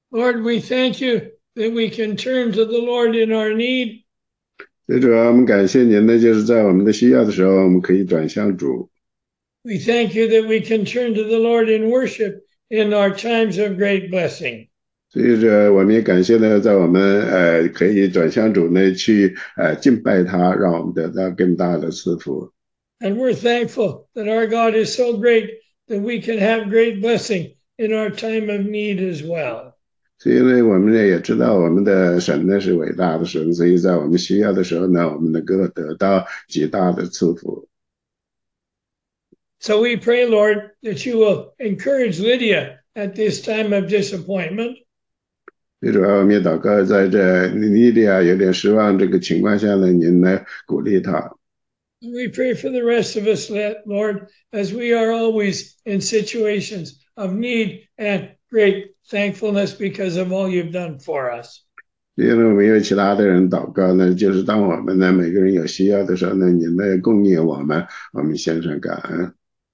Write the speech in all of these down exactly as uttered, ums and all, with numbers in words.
Lord, we thank you that we can turn to the Lord in our need. 最主要我们感谢您的就是在我们的需要的时候，我们可以转向主。 We thank you that we can turn to the Lord in worship in our times of great blessing. 所以说，我们也感谢呢，在我们呃可以转向主呢去呃敬拜他，让我们得到更大的赐福。 And we're thankful that our God is so great that we can have great blessing in our time of need as well. 所以呢，我们呢也知道我们的神呢是伟大的神，所以在我们需要的时候呢，我们能够得到极大的赐福。 So we pray, Lord, that you will encourage Lydia at this time of disappointment. 最主要我们也祷告，在这莉莉娅有点失望这个情况下呢，您来鼓励她。 We pray for the rest of us, Lord, as we are always in situations of need and great thankfulness because of all you've done for us. 因为我们有其他的人祷告呢，就是当我们呢每个人有需要的时候呢，您来供应我们，我们献上感恩。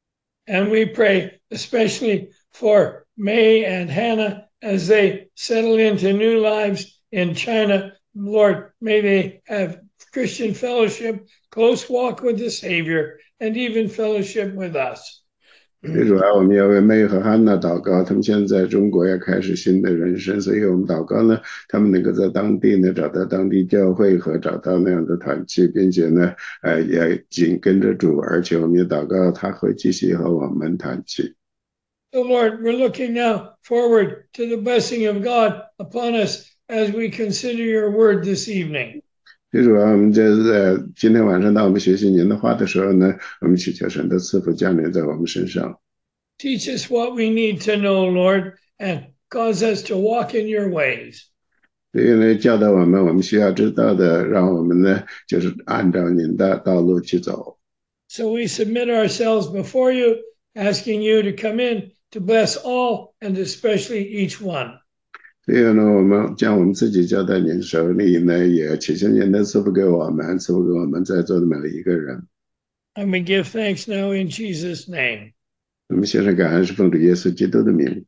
And we pray especially for May and Hannah as they settle into new lives in China. Lord, may they have Christian fellowship, close walk with the Savior, and even fellowship with us. 最主要我们要为妹和汉娜祷告，他们现在在中国要开始新的人生，所以我们祷告呢，他们能够在当地呢找到当地教会和找到那样的团契，并且呢，呃，也紧跟着主，而且我们也祷告他会继续和我们团契。 So Lord, we're looking now forward to the blessing of God upon us as we consider your word this evening. 最主要我们在呃今天晚上当我们学习您的话的时候呢，我们祈求神的赐福降临在我们身上。 Teach us what we need to know, Lord, and cause us to walk in your ways. 所以呢，教导我们我们需要知道的，让我们呢就是按照您的道路去走。 So we submit ourselves before you, asking you to come in to bless all and especially each one. 所以呢，我们将我们自己交在您手里呢，也祈求您的赐福给我们，赐福给我们在座的每一个人。 And we give thanks now in Jesus' name. 我们献上感恩是奉主耶稣基督的名。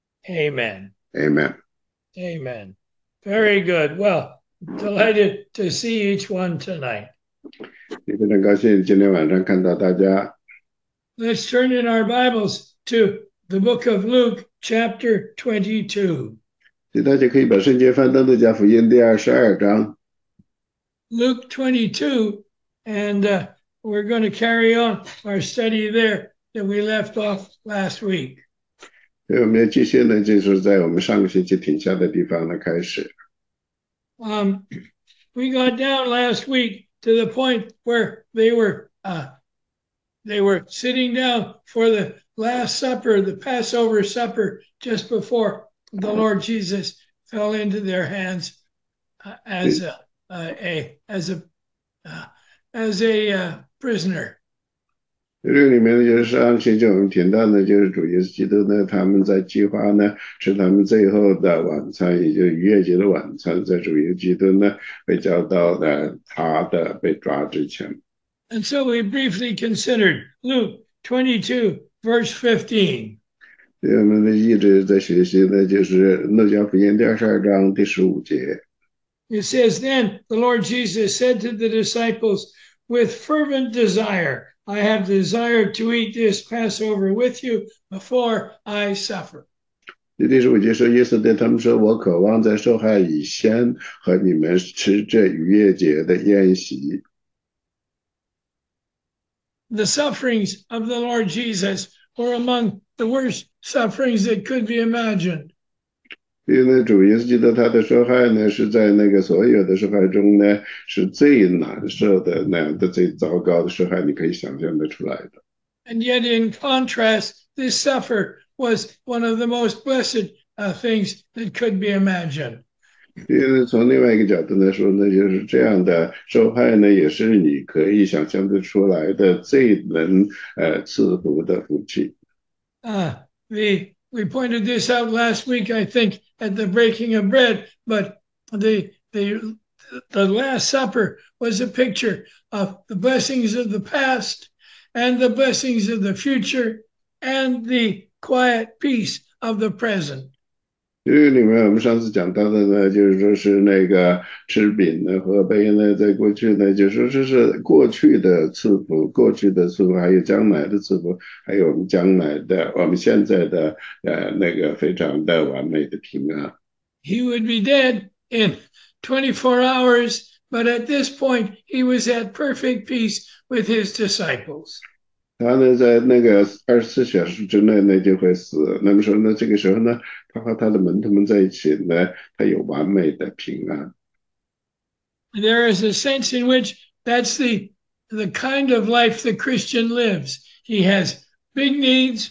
Amen. Amen. Amen. Very good. Well, delighted to see each one tonight. 也非常高兴今天晚上看到大家。 Let's turn in our Bibles to the book of Luke, chapter twenty-two. 所以大家可以把圣经翻到路加福音第二十二章。 Luke twenty-two, and uh, we're going to carry on our study there that we left off last week. 所以我们要继续呢，就是在我们上个星期停下的地方呢开始。 Um, we got down last week to the point where they were uh, they were sitting down for the Last Supper, the Passover supper, just before the Lord Jesus fell into their hands uh, as a, uh, a as a uh, as a uh, prisoner. 这个里面呢，就是上星期我们提到呢，就是主耶稣基督呢，他们在计划呢，是他们最后的晚餐，也就是逾越节的晚餐，在主耶稣基督呢被交到了他的被抓之前。 And so we briefly considered Luke twenty-two, verse fifteen. 所以我们呢一直在学习呢，就是路加福音第二十二章第十五节。 It says, Then the Lord Jesus said to the disciples, With fervent desire, I have desired to eat this Passover with you before I suffer. 第十五节说，耶稣对他们说：“我渴望在受害以前和你们吃这逾越节的宴席。” The sufferings of the Lord Jesus were among the worst sufferings that could be imagined. 因为呢，主耶稣基督他的受害呢，是在那个所有的受害中呢，是最难受的那样的最糟糕的受害，你可以想象得出来的。 And yet, in contrast, this suffer was one of the most blessed uh, things that could be imagined. 因为从另外一个角度来说呢，就是这样的受害呢，也是你可以想象得出来的最能呃赐福的福气。 Uh, the we pointed this out last week, I think, at the breaking of bread, but the the the Last Supper was a picture of the blessings of the past and the blessings of the future and the quiet peace of the present. 这个里面我们上次讲到的呢，就是说是那个吃饼呢和杯呢，在过去呢，就说这是过去的赐福，过去的赐福，还有将来的赐福，还有我们将来的我们现在的呃那个非常的完美的平安。 He would be dead in twenty-four hours, but at this point, he was at perfect peace with his disciples. 他呢，在那个二十四小时之内呢就会死。那么说呢，这个时候呢，他和他的门徒们在一起呢，他有完美的平安。 There is a sense in which that's the the kind of life the Christian lives. He has big needs,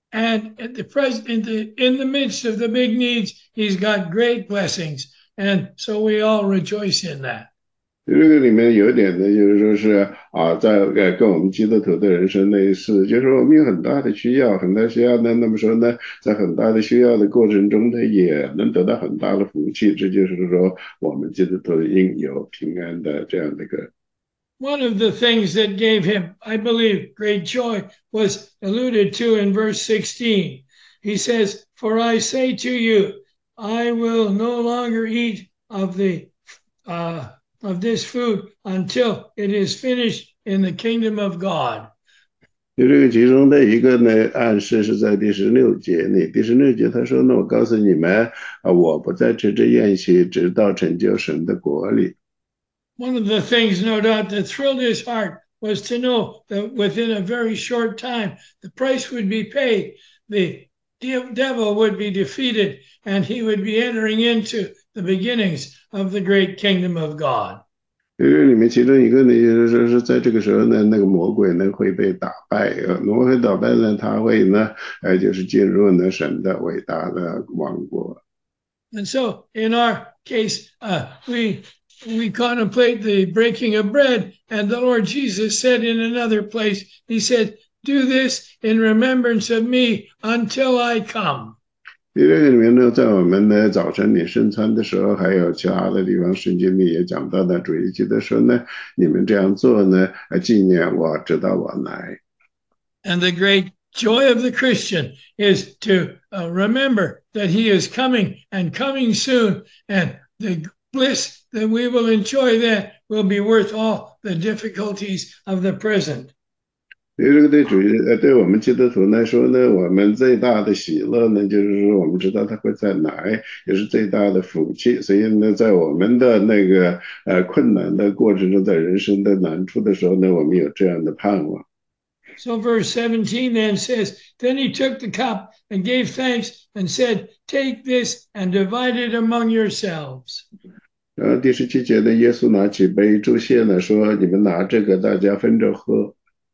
and at the present in the in the midst of the big needs, he's got great blessings, and so we all rejoice in that. 这个里面有一点呢，就是说是啊，在呃跟我们基督徒的人生类似，就是说我们有很大的需要，很大需要呢，那么说呢，在很大的需要的过程中呢，也能得到很大的福气，这就是说我们基督徒应有平安的这样的一个。 One of the things that gave him, I believe, great joy was alluded to in verse sixteen. He says, "For I say to you, I will no longer eat of the uh, of this food until it is finished in the kingdom of God." 就这个其中的一个呢暗示是在第十六节里，第十六节他说："那我告诉你们啊，我不再吃这宴席，直到成就神的国里。" One of the things, no doubt, that thrilled his heart was to know that within a very short time, the price would be paid, the devil would be defeated, and he would be entering into the beginnings of the great kingdom of God. 这个里面其中一个呢，就是说是在这个时候呢，那个魔鬼呢会被打败，呃，魔鬼打败呢，他会呢，呃，就是进入呢神的伟大的王国。 And so, in our case, uh, we we contemplate the breaking of bread, and the Lord Jesus said in another place, He said, "Do this in remembrance of me until I come." 这个里面呢，在我们的早晨领圣餐的时候，还有其他的地方圣经里也讲到的，主耶稣的说呢，你们这样做呢，呃，纪念我，直到我来。 And the great joy of the Christian is to uh, remember that he is coming and coming soon, and the bliss that we will enjoy then will be worth all the difficulties of the present. 对这个对主呃，对我们基督徒来说呢，我们最大的喜乐呢，就是说我们知道他会再来，也是最大的福气。所以呢，在我们的那个呃困难的过程中，在人生的难处的时候呢，我们有这样的盼望。 So verse seventeen then says, "Then he took the cup and gave thanks and said, 'Take this and divide it among yourselves.'" 然后第十七节呢，耶稣拿起杯祝谢了，说："你们拿这个，大家分着喝。"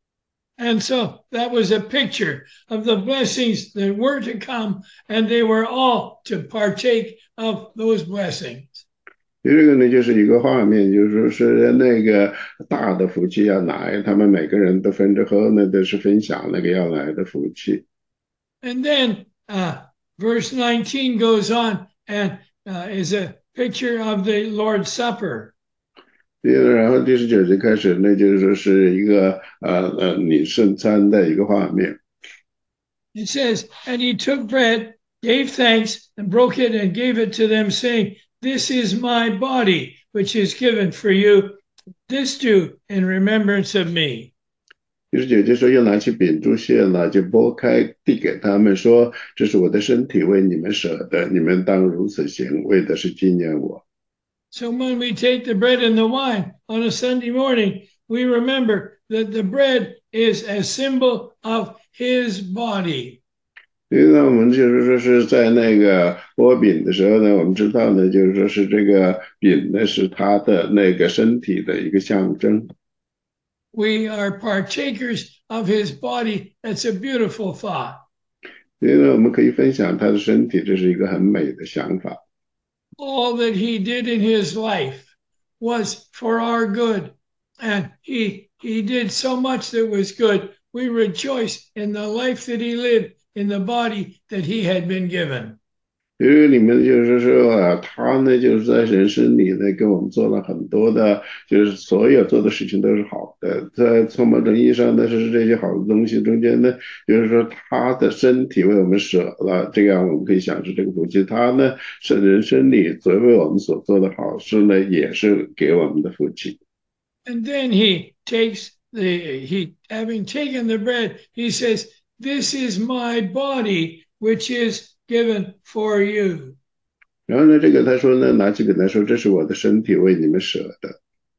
And so that was a picture of the blessings that were to come, and they were all to partake of those blessings. 这个呢，就是一个画面，就是说是那个大的福气要来，他们每个人都分着喝呢，都是分享那个要来的福气。 And then uh, verse nineteen goes on and uh, is a picture of the Lord's Supper. 然后第十九节开始，那就是说是一个呃呃领圣餐的一个画面。 It says, "And he took bread, gave thanks, and broke it, and gave it to them, saying, 'This is my body, which is given for you. This do in remembrance of me.'" 第十九节说，又拿起饼祝谢了，就拨开递给他们说："这是我的身体，为你们舍的，你们当如此行，为的是纪念我。" So when we take the bread and the wine on a Sunday morning, we remember that the bread is a symbol of his body. 因为我们就是说是在那个剥饼的时候呢，我们知道呢，就是说是这个饼呢是他的那个身体的一个象征。 We are partakers of his body. That's a beautiful thought. 因为我们可以分享他的身体，这是一个很美的想法。 All that he did in his life was for our good, and he he did so much that was good. We rejoice in the life that he lived in the body that he had been given. 因为里面就是说啊，他呢就是在人生里呢给我们做了很多的，就是所有做的事情都是好的，在从某种意义上呢，是这些好的东西中间呢，就是说他的身体为我们舍了，这样我们可以享受这个福气。他呢是人生里作为我们所做的好事呢，也是给我们的福气。 And then he takes the, he, having taken the bread, he says, "This is my body, which is given for you." 然后呢，这个他说呢，拿起给他说，这是我的身体为你们舍的。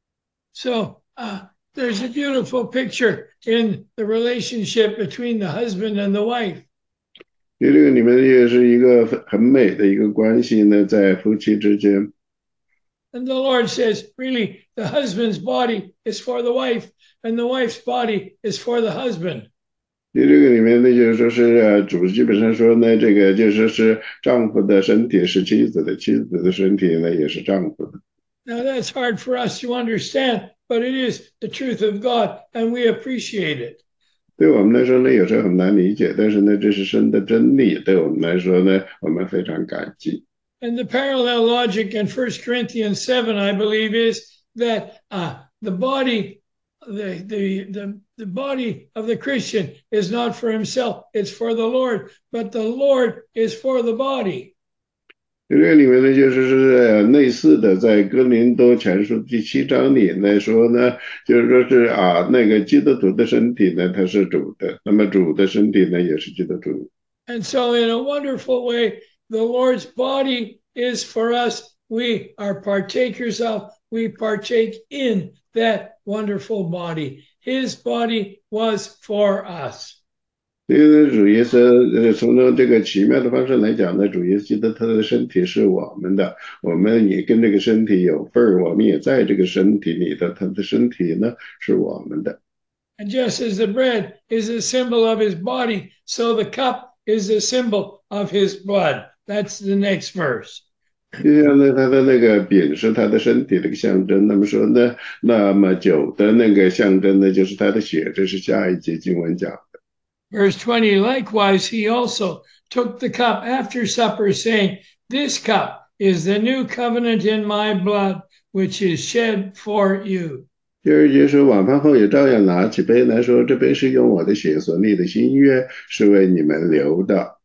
So uh, there's a beautiful picture in the relationship between the husband and the wife. 因为这个里面也是一个很美的一个关系呢，在夫妻之间。 And the Lord says, really, the husband's body is for the wife, and the wife's body is for the husband. 因为这个里面呢，就是说是呃主基本上说呢，这个就是说是丈夫的身体是妻子的，妻子的身体呢也是丈夫的。 Now that's hard for us to understand, but it is the truth of God, and we appreciate it. 对我们来说呢，有时候很难理解，但是呢，这是神的真理，对我们来说呢，我们非常感激。 And the parallel logic in First Corinthians seven, I believe, is that uh, the body, the, the, the, the body of the Christian is not for himself, it's for the Lord, but the Lord is for the body. 这个里面呢，就是是类似的，在哥林多前书第七章里呢说呢，就是说是啊，那个基督徒的身体呢，他是主的，那么主的身体呢，也是基督徒。 And so, in a wonderful way, the Lord's body is for us. We are partakers of, we partake in that wonderful body. His body was for us. 因为主耶稣呃，从这个奇妙的方式来讲呢，主耶稣的他的身体是我们的，我们也跟这个身体有份儿，我们也在这个身体里的，他的身体呢是我们的。 And just as the bread is a symbol of his body, so the cup is a symbol of his blood. That's the next verse. 就像呢，他的那个饼是他的身体的一个象征，那么说呢，那么酒的那个象征呢，就是他的血，这是下一节经文讲的。 Verse twenty, likewise, he also took the cup after supper, saying, "This cup is the new covenant in my blood, which is shed for you." 第二节说，晚饭后也照样拿起杯来说，这杯是用我的血所立的新约，是为你们留的。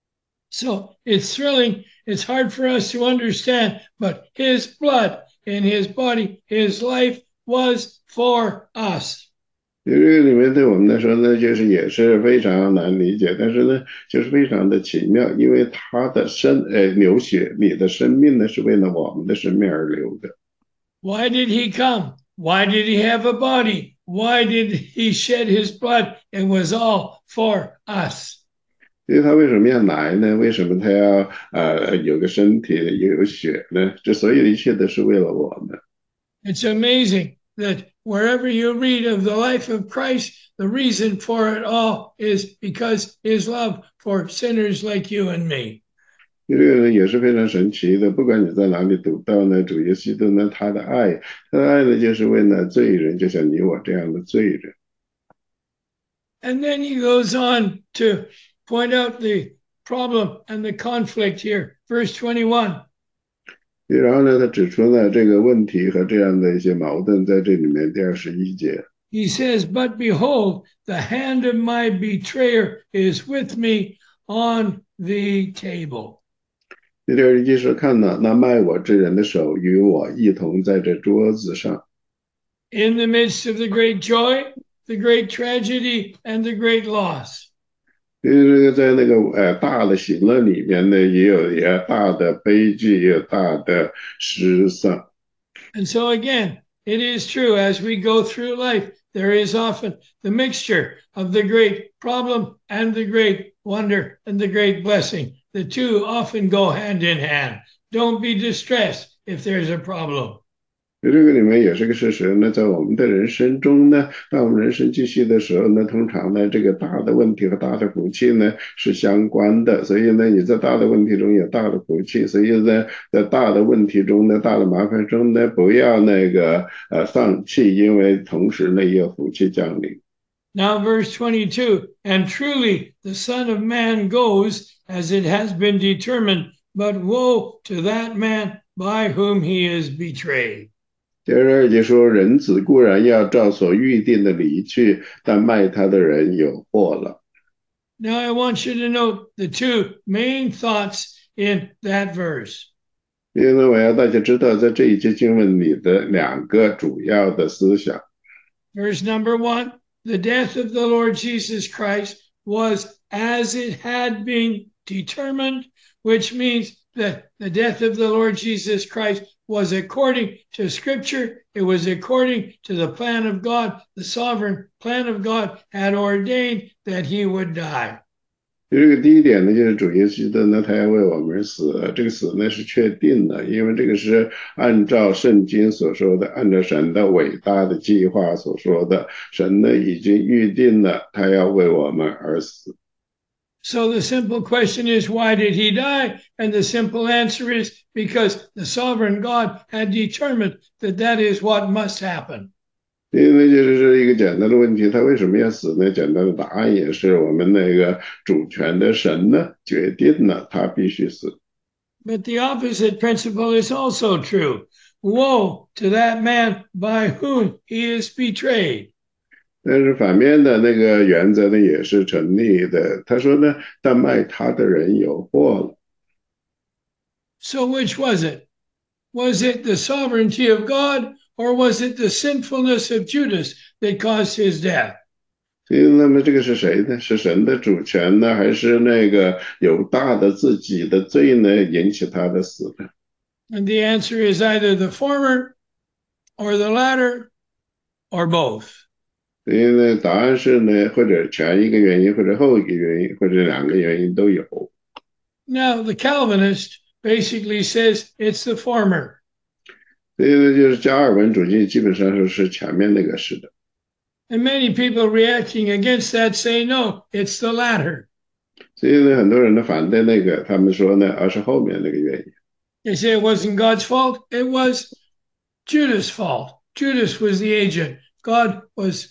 So it's thrilling. It's hard for us to understand, but his blood in his body, his life was for us. 这个里面对我们来说呢，就是也是非常难理解，但是呢，就是非常的奇妙，因为他的生呃流血，你的生命呢是为了我们的生命而流的。 Why did he come? Why did he have a body? Why did he shed his blood? It was all for us. 因为他为什么要来呢？为什么他要呃有个身体有血呢？这所有的一切都是为了我们。 It's amazing that wherever you read of the life of Christ, the reason for it all is because his love for sinners like you and me. 这个呢也是非常神奇的，不管你在哪里读到呢，主耶稣的呢，他的爱，他的爱呢，就是为了罪人，就像你我这样的罪人。 And then he goes on to point out the problem and the conflict here. Verse twenty-one. 然后呢，他指出了这个问题和这样的一些矛盾，在这里面第二十一节。 He says, "But behold, the hand of my betrayer is with me on the table." 第二十一节说：“看哪，那卖我之人的手与我一同在这桌子上。” In the midst of the great joy, the great tragedy, and the great loss. 因为这个在那个呃大的喜乐里面呢，也有也大的悲剧，也有大的失丧。 And so again, it is true as we go through life, there is often the mixture of the great problem and the great wonder and the great blessing. The two often go hand in hand. Don't be distressed if there's a problem. 这个里面也是个事实呢，在我们的人生中呢，当我们人生继续的时候呢，通常呢，这个大的问题和大的福气呢是相关的，所以呢，你在大的问题中有大的福气，所以呢，在大的问题中呢，大的麻烦中呢，不要那个呃丧气，因为同时呢也有福气降临。 Now, verse twenty-two, and truly the Son of Man goes as it has been determined but woe to that man by whom he is betrayed. 第二节说，人子固然要照所预定的离去，但卖他的人有祸了。 Now I want you to note the two main thoughts in that verse. 因为呢，我要大家知道，在这一节经文里的两个主要的思想。 Verse number one, the death of the Lord Jesus Christ was as it had been determined, which means that the death of the Lord Jesus Christ was according to Scripture. It was according to the plan of God. The sovereign plan of God had ordained that he would die. 这个第一点呢，就是主耶稣基督呢，他要为我们死，这个死呢是确定的，因为这个是按照圣经所说的，按照神的伟大的计划所说的，神呢已经预定了，他要为我们而死。 So the simple question is, why did he die? And the simple answer is because the sovereign God had determined that that is what must happen. 因为就是一个简单的问题，他为什么要死呢？简单的答案也是我们那个主权的神呢决定了他必须死。 But the opposite principle is also true. Woe to that man by whom he is betrayed. 但是反面的那个原则呢也是成立的。他说呢，但卖他的人有祸了。 So which was it? Was it the sovereignty of God, or was it the sinfulness of Judas that caused his death? 所以那么这个是谁呢？是神的主权呢，还是那个犹大的自己的罪呢引起他的死呢？ And the answer is either the former, or the latter, or both. 所以呢，答案是呢，或者前一个原因，或者后一个原因，或者两个原因都有。 Now the Calvinist basically says it's the former. 所以呢，就是加尔文主义基本上是是前面那个是的。 And many people reacting against that say, no, it's the latter. 所以呢，很多人呢反对那个，他们说呢，而是后面那个原因。 They say it wasn't God's fault. It was Judas' fault. Judas was the agent. God was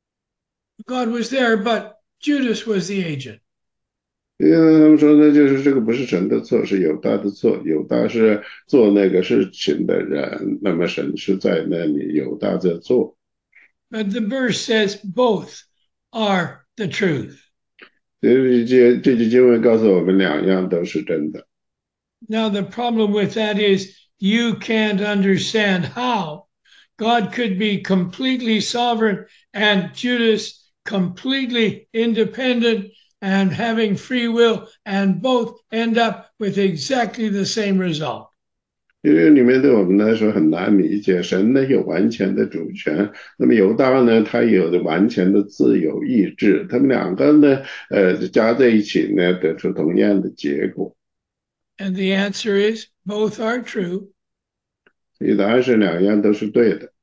God was there, but Judas was the agent. 因为他们说呢，就是这个不是神的错，是犹大的错。犹大是做那个事情的人，那么神是在那里，犹大在做。 But the verse says both are the truth. 这这这句经文告诉我们，两样都是真的。 Now the problem with that is you can't understand how God could be completely sovereign and Judas completely independent and having free will, and both end up with exactly the same result. 因为里面对我们来说很难理解，神呢有完全的主权，那么犹大呢，他有着完全的自由意志，他们两个呢，呃，加在一起呢，得出同样的结果。 And the answer is both are true. 所以答案是两样都是对的。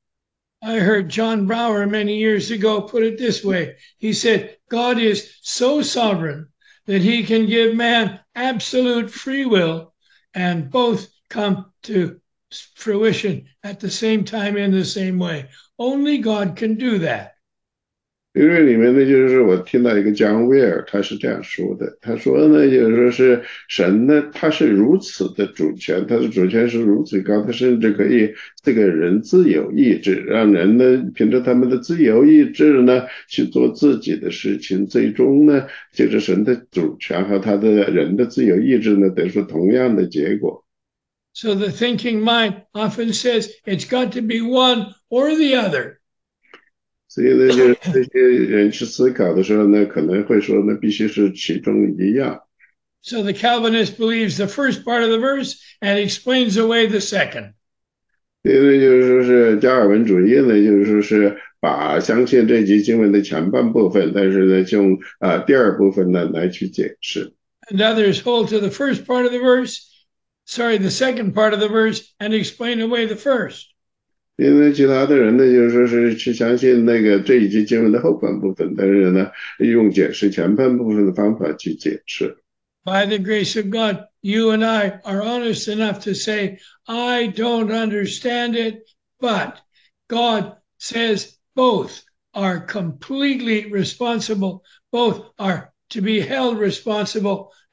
I heard John Brower many years ago put it this way. He said, God is so sovereign that he can give man absolute free will, and both come to fruition at the same time in the same way. Only God can do that. 因为里面呢，就是我听到一个姜威尔，他是这样说的，他说呢，就是说是神呢，他是如此的主权，他的主权是如此高，他甚至可以这个人自由意志，让人呢凭着他们的自由意志呢去做自己的事情，最终呢，借着神的主权和他的人的自由意志呢，得出同样的结果。 So the thinking mind often says it's got to be one or the other. 所以呢，就是这些人去思考的时候呢，可能会说呢，必须是其中一样。 So the Calvinist believes the first part of the verse and explains away the second. 因为就是说是加尔文主义呢，就是说是把相信这集经文的前半部分，但是呢，用啊第二部分呢来去解释。 And others hold to the first part of the verse, sorry, the second part of the verse, and explain away the first. 因为其他的人呢，就是说是去相信那个这一集经文的后半部分，但是呢，用解释前半部分的方法去解释。 By the grace of God, you and I are honest enough to say, I don't understand it, but God says both are completely responsible, both are to be held responsible,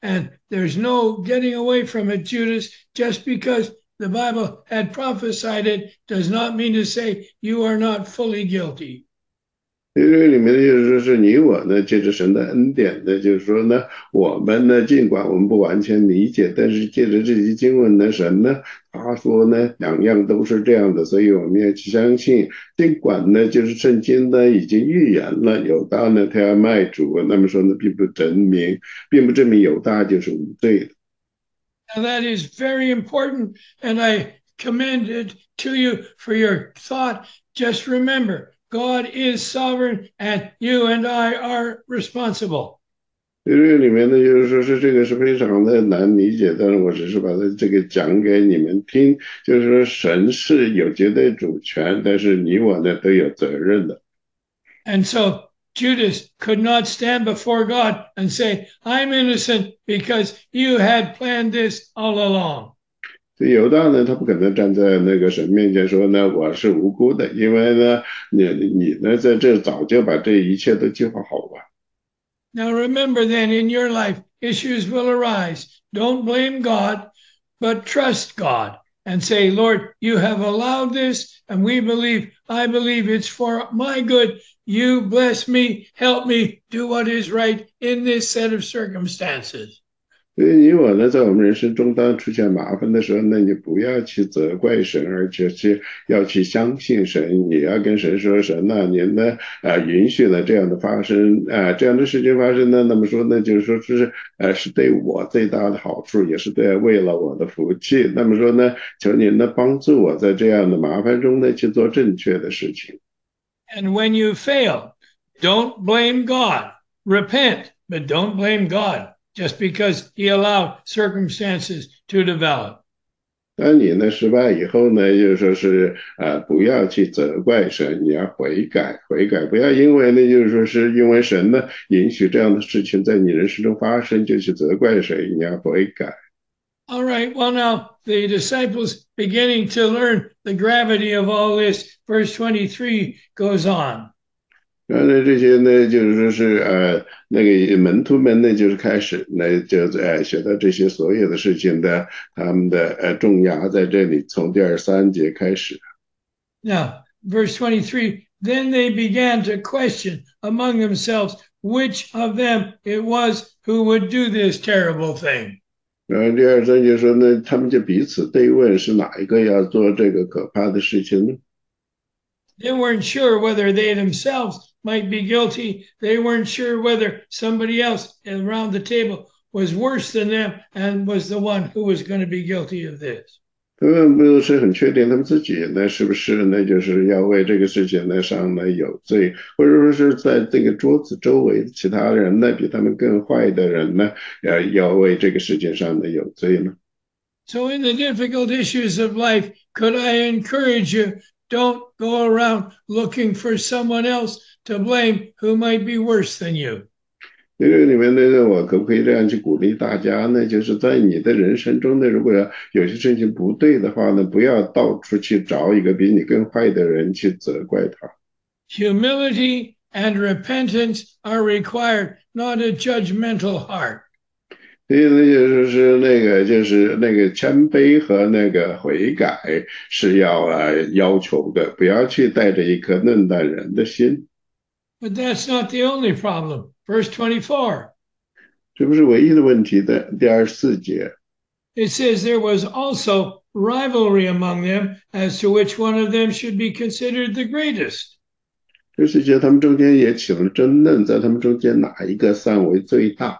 And there's no getting away from it, Judas. Just because the Bible had prophesied it does not mean to say you are not fully guilty. 这个里面的就是说是你我呢，借着神的恩典呢，就是说呢，我们呢，尽管我们不完全理解，但是借着这些经文呢，神呢，他说呢，两样都是这样的，所以我们要去相信，尽管呢，就是圣经呢已经预言了犹大呢，他要卖主，那么说呢，并不证明，并不证明犹大就是无罪的。 Now that is very important, and I commend it to you for your thought. Just remember, God is sovereign, and you and I are responsible. 这个里面呢，就是说是这个是非常的难理解，但是我只是把它这个讲给你们听，就是说神是有绝对主权，但是你我呢都有责任的。 And so Judas could not stand before God and say, I'm innocent because you had planned this all along. 这犹大呢，他不可能站在那个神面前说呢，我是无辜的，因为呢，你你呢在这早就把这一切都计划好了。 Now remember then in your life, issues will arise. Don't blame God, but trust God and say, Lord, you have allowed this, and we believe, I believe it's for my good. You bless me, help me do what is right in this set of circumstances. 所以你我呢，在我们人生中当出现麻烦的时候，那你不要去责怪神，而且是要去相信神，也要跟神说，神呐、啊，您呢，啊，允许了这样的发生，啊，这样的事情发生呢，那么说呢，就是说是，呃，是对我最大的好处，也是对为了我的福气。那么说呢，求您呢帮助我在这样的麻烦中呢去做正确的事情。 And when you fail, don't blame God. Repent, but don't blame God. Just because he allowed circumstances to develop. 当你呢失败以后呢，就是说是呃，不要去责怪神，你要悔改，悔改，不要因为呢，就是说是因为神呢允许这样的事情在你人生中发生，就去责怪谁，你要悔改。 All right, well now the disciples beginning to learn the gravity of all this. Verse twenty-three goes on. 然后呢，这些呢，就是说是呃，那个门徒们呢，就是开始呢，就呃学到这些所有的事情的，他们的呃重压在这里，从第二三节开始。 Now, verse twenty-three, then they began to question among themselves which of them it was who would do this terrible thing. 然后第二三节说呢，他们就彼此对问，是哪一个要做这个可怕的事情呢？ They weren't sure whether they themselves might be guilty. They weren't sure whether somebody else around the table was worse than them and was the one who was going to be guilty of this. 他们不是很确定他们自己呢是不是呢就是要为这个事情呢上呢有罪，或者说是在这个桌子周围其他人呢比他们更坏的人呢，呃，要为这个事情上呢有罪呢？ So in the difficult issues of life, could I encourage you, don't go around looking for someone else to blame who might be worse than you. 这个里面呢，我可不可以这样去鼓励大家呢？就是在你的人生中呢，如果有些事情不对的话呢，不要到处去找一个比你更坏的人去责怪他。 Humility and repentance are required, not a judgmental heart. 所以呢，就是那个，就是那个谦卑和那个悔改是要呃要求的，不要去带着一颗论断人的心。 But that's not the only problem. Verse twenty-four. 这不是唯一的问题的。第二十四节 It says there was also rivalry among them as to which one of them should be considered the greatest. 这世界他们中间也起了争论，在他们中间哪一个算为最大？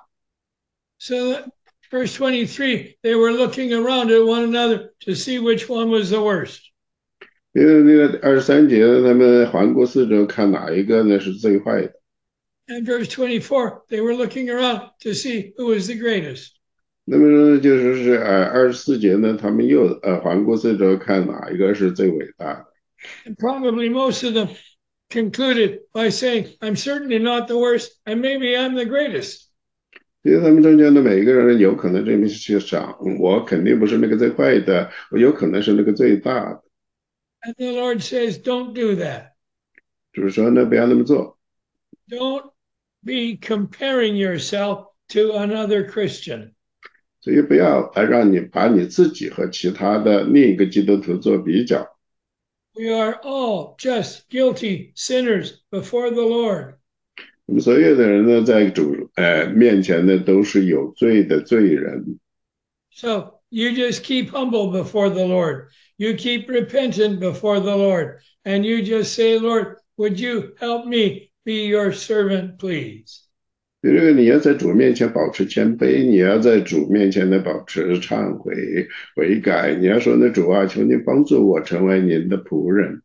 So verse twenty-three, they were looking around at one another to see which one was the worst. 因为那个二十三节，他们环顾四周，看哪一个呢是最坏的。 And verse twenty-four, they were looking around to see who was the greatest. 那么说就是是呃二十四节呢，他们又呃环顾四周，看哪一个是最伟大的。 And probably most of them concluded by saying, I'm certainly not the worst, and maybe I'm the greatest. 因为他们中间的每一个人有可能这么去想，我肯定不是那个最坏的，我有可能是那个最大的。 And the Lord says, don't do that. 就是说呢，不要那么做。 Don't be comparing yourself to another Christian. 所以不要来让你把你自己和其他的另一个基督徒做比较。 We are all just guilty sinners before the Lord. 我们所有的人呢，在主呃面前呢，都是有罪的罪人。 So you just keep humble before the Lord. You keep repentant before the Lord. And you just say, Lord, would you help me be your servant, please? 这个你要在主面前保持谦卑，你要在主面前呢保持忏悔悔改。你要说呢，主啊，求你帮助我成为您的仆人。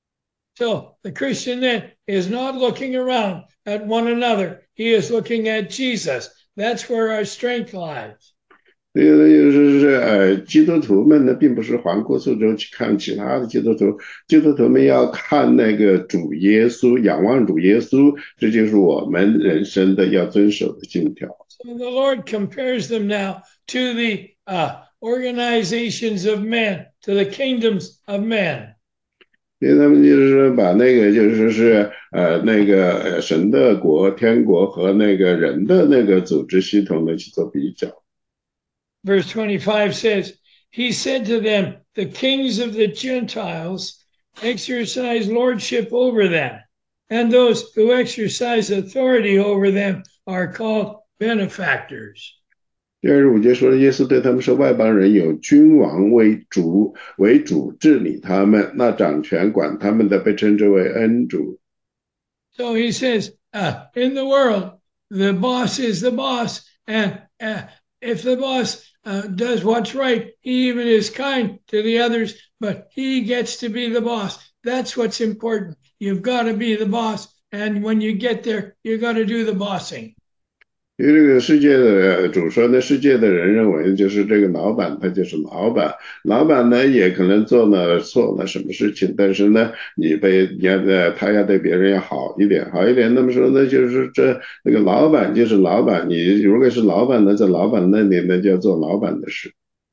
So the Christian then is not looking around at one another. He is looking at Jesus. That's where our strength lies. 这个就是是呃，基督徒们呢，并不是环顾四周去看其他的基督徒，基督徒们要看那个主耶稣，仰望主耶稣，这就是我们人生的要遵守的信条。 So the Lord compares them now to the uh, organizations of men, to the kingdoms of men. 所以他们就是说把那个就是说是呃那个呃神的国、天国和那个人的那个组织系统呢去做比较。 Verse twenty-five says, He said to them, the kings of the Gentiles exercise lordship over them, and those who exercise authority over them are called benefactors. 第二十五节说，耶稣对他们说，外邦人有君王为主，为主治理他们，那掌权管他们的被称之为恩主。 So he says, uh, in the world, the boss is the boss, and uh, if the boss uh, does what's right, he even is kind to the others, but he gets to be the boss. That's what's important. You've got to be the boss, and when you get there, you got to do the bossing. 因为这个世界的主说呢，世界的人认为就是这个老板他就是老板，老板呢也可能做了错了什么事情，但是呢，你被你要呃他要对别人要好一点，好一点。那么说呢，就是这那个老板就是老板，你如果是老板呢，在老板那里呢就要做老板的事。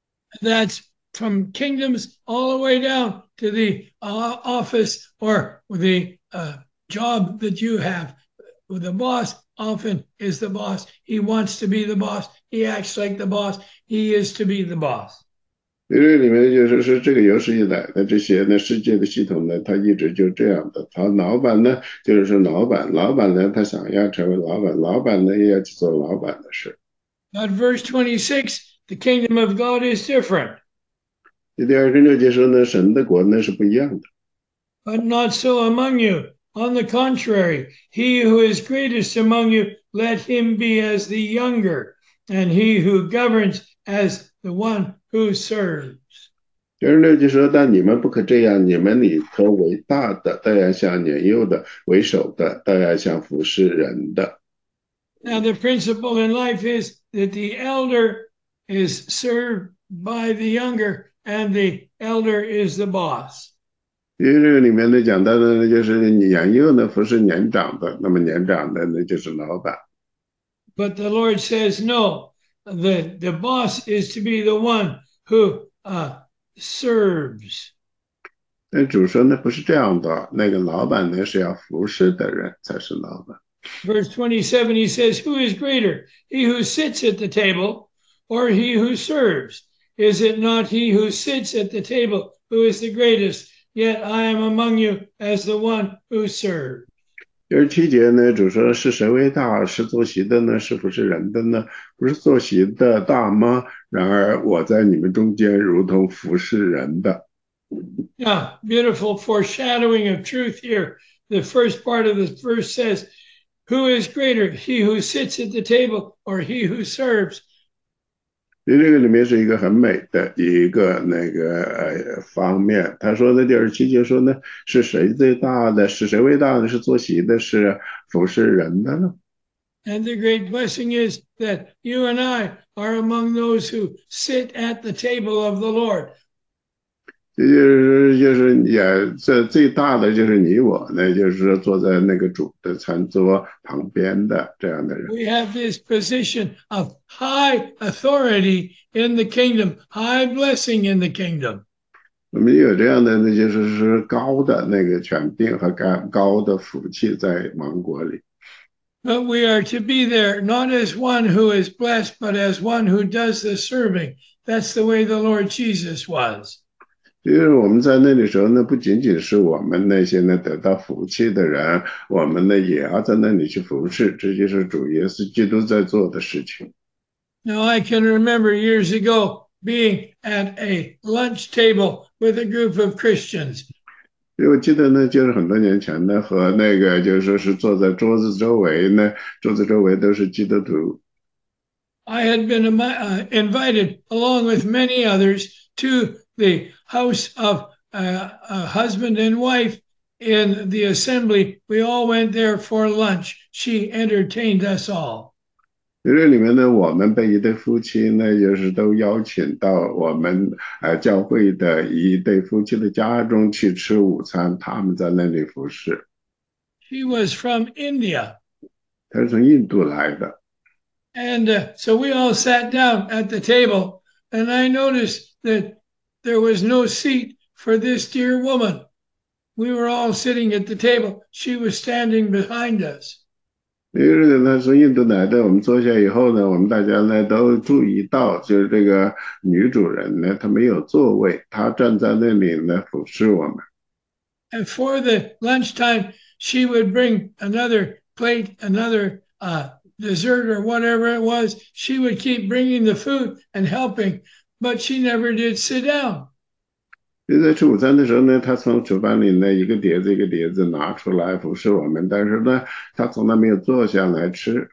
That's from kingdoms all the way down to the uh, office or the uh, job that you have. The boss often is the boss. He wants to be the boss. He acts like the boss. He is to be the boss. 因为里面就是是这个有史以来的这些呢世界的系统呢，它一直就这样的。他老板呢就是说老板，老板呢他想要成为老板，老板呢也要去做老板的事。 But verse twenty-six, the kingdom of God is different. 第二十六节说呢，神的国呢是不一样的。 But not so among you. On the contrary, he who is greatest among you, let him be as the younger, and he who governs as the one who serves. 第二十六节说，但你们不可这样，你们里头为大的，都要像年幼的；为首的，都要像服侍人的。 Now, the principle in life is that the elder is served by the younger, and the elder is the boss. 因为这个里面呢讲到的呢，就是年幼呢服侍年长的，那么年长的呢就是老板。 But the Lord says, no, the, the boss is to be the one who uh, serves. 但主说呢不是这样的，那个老板呢是要服侍的人才是老板。 Verse twenty-seven, he says, who is greater, he who sits at the table or he who serves? Is it not he who sits at the table who is the greatest? Yet I am among you as the one who serves. 第二十七节呢，主说是谁为大？是坐席的呢？是服侍人的呢？不是坐席的大吗？然而我在你们中间如同服侍人的。 Yeah, beautiful foreshadowing of truth here. The first part of the verse says, who is greater, he who sits at the table or he who serves? 这个里面是一个很美的一个那个呃方面。他说的第二十七节说呢，是谁最大的？是谁为大的？是坐席的？是服侍人的呢？ And the great blessing is that you and I are among those who sit at the table of the Lord. 这就是就是也这最大的就是你我呢，就是说坐在那个主的餐桌旁边的这样的人。 We have this position of high authority in the kingdom, high blessing in the kingdom. 我们有这样的，那就是是高的那个权柄和高高的福气在王国里。 But we are to be there not as one who is blessed, but as one who does the serving. That's the way the Lord Jesus was. 因为我们在那里时候呢，不仅仅是我们那些呢得到福气的人，我们呢也要在那里去服侍，这就是主耶稣基督在做的事情。 Now I can remember years ago being at a lunch table with a group of Christians. 因为我记得呢，就是很多年前呢，和那个就是说是坐在桌子周围呢，桌子周围都是基督徒。 I had been uh, invited along with many others to the house of uh, a husband and wife in the assembly. We all went there for lunch. She entertained us all. 在这里面呢，我们被一对夫妻呢，就是都邀请到我们呃教会的一对夫妻的家中去吃午餐，他们在那里服侍。 She was from India. 他是从印度来的。 And uh, so we all sat down at the table, and I noticed that there was no seat for this dear woman. We were all sitting at the table. She was standing behind us. 因为他从印度来的，我们坐下以后呢，我们大家呢都注意到，就是这个女主人呢，她没有座位，她站在那里呢服侍我们。 And for the lunchtime, she would bring another plate, another uh, dessert or whatever it was. She would keep bringing the food and helping, but she never did sit down. 就在吃午餐的时候呢，他从厨房里呢一个碟子一个碟子拿出来服侍我们，但是呢，他从来没有坐下来吃。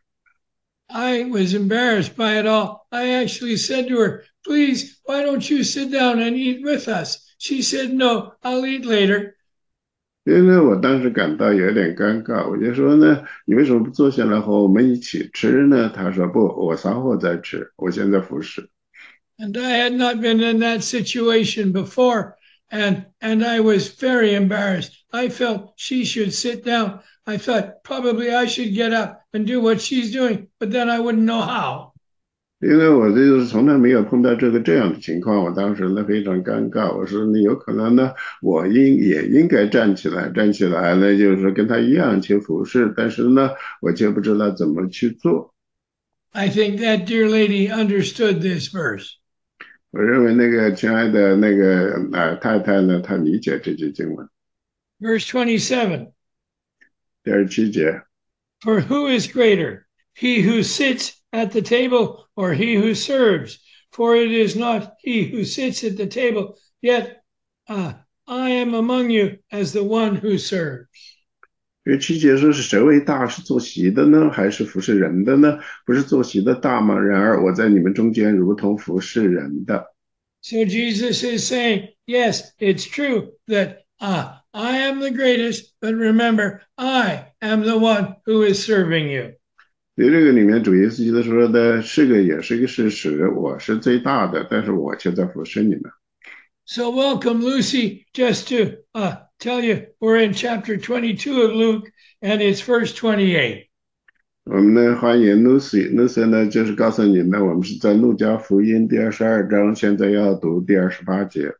I was embarrassed by it all. I actually said to her, "Please, why don't you sit down and eat with us?" She said, "No, I'll eat later." 因为我当时感到有点尴尬，我就说呢，你为什么不坐下来和我们一起吃呢？他说不，我稍后再吃，我现在服侍。 And I had not been in that situation before. And and I was very embarrassed. I felt she should sit down. I thought probably I should get up and do what she's doing, but then I wouldn't know how. 因为我就是从来没有碰到这个这样的情况，我当时呢非常尴尬。我说你有可能呢，我应也应该站起来，站起来呢就是跟他一样去服侍，但是呢我却不知道怎么去做。 I think that dear lady understood this verse. 我认为那个亲爱的那个呃太太呢，她理解这句经文。 Verse twenty-seven. 第二十七节。 For who is greater, he who sits at the table or he who serves? For it is not he who sits at the table, yet uh, I am among you as the one who serves. 这七节说是谁为大，是坐席的呢，还是服侍人的呢？不是坐席的大吗？然而我在你们中间如同服侍人的。 So Jesus is saying, yes, it's true that uh, I am the greatest, but remember, I am the one who is serving you. 在这个里面，主耶稣基督说的是个也是一个事实，我是最大的，但是我却在服侍你们。 So welcome, Lucy. Just to uh, tell you, we're in chapter twenty-two of Luke, and it's verse twenty-eight. 我们呢欢迎 Lucy，Lucy 呢就是告诉你们，我们是在路加福音第二十二章，现在要读第二十八节。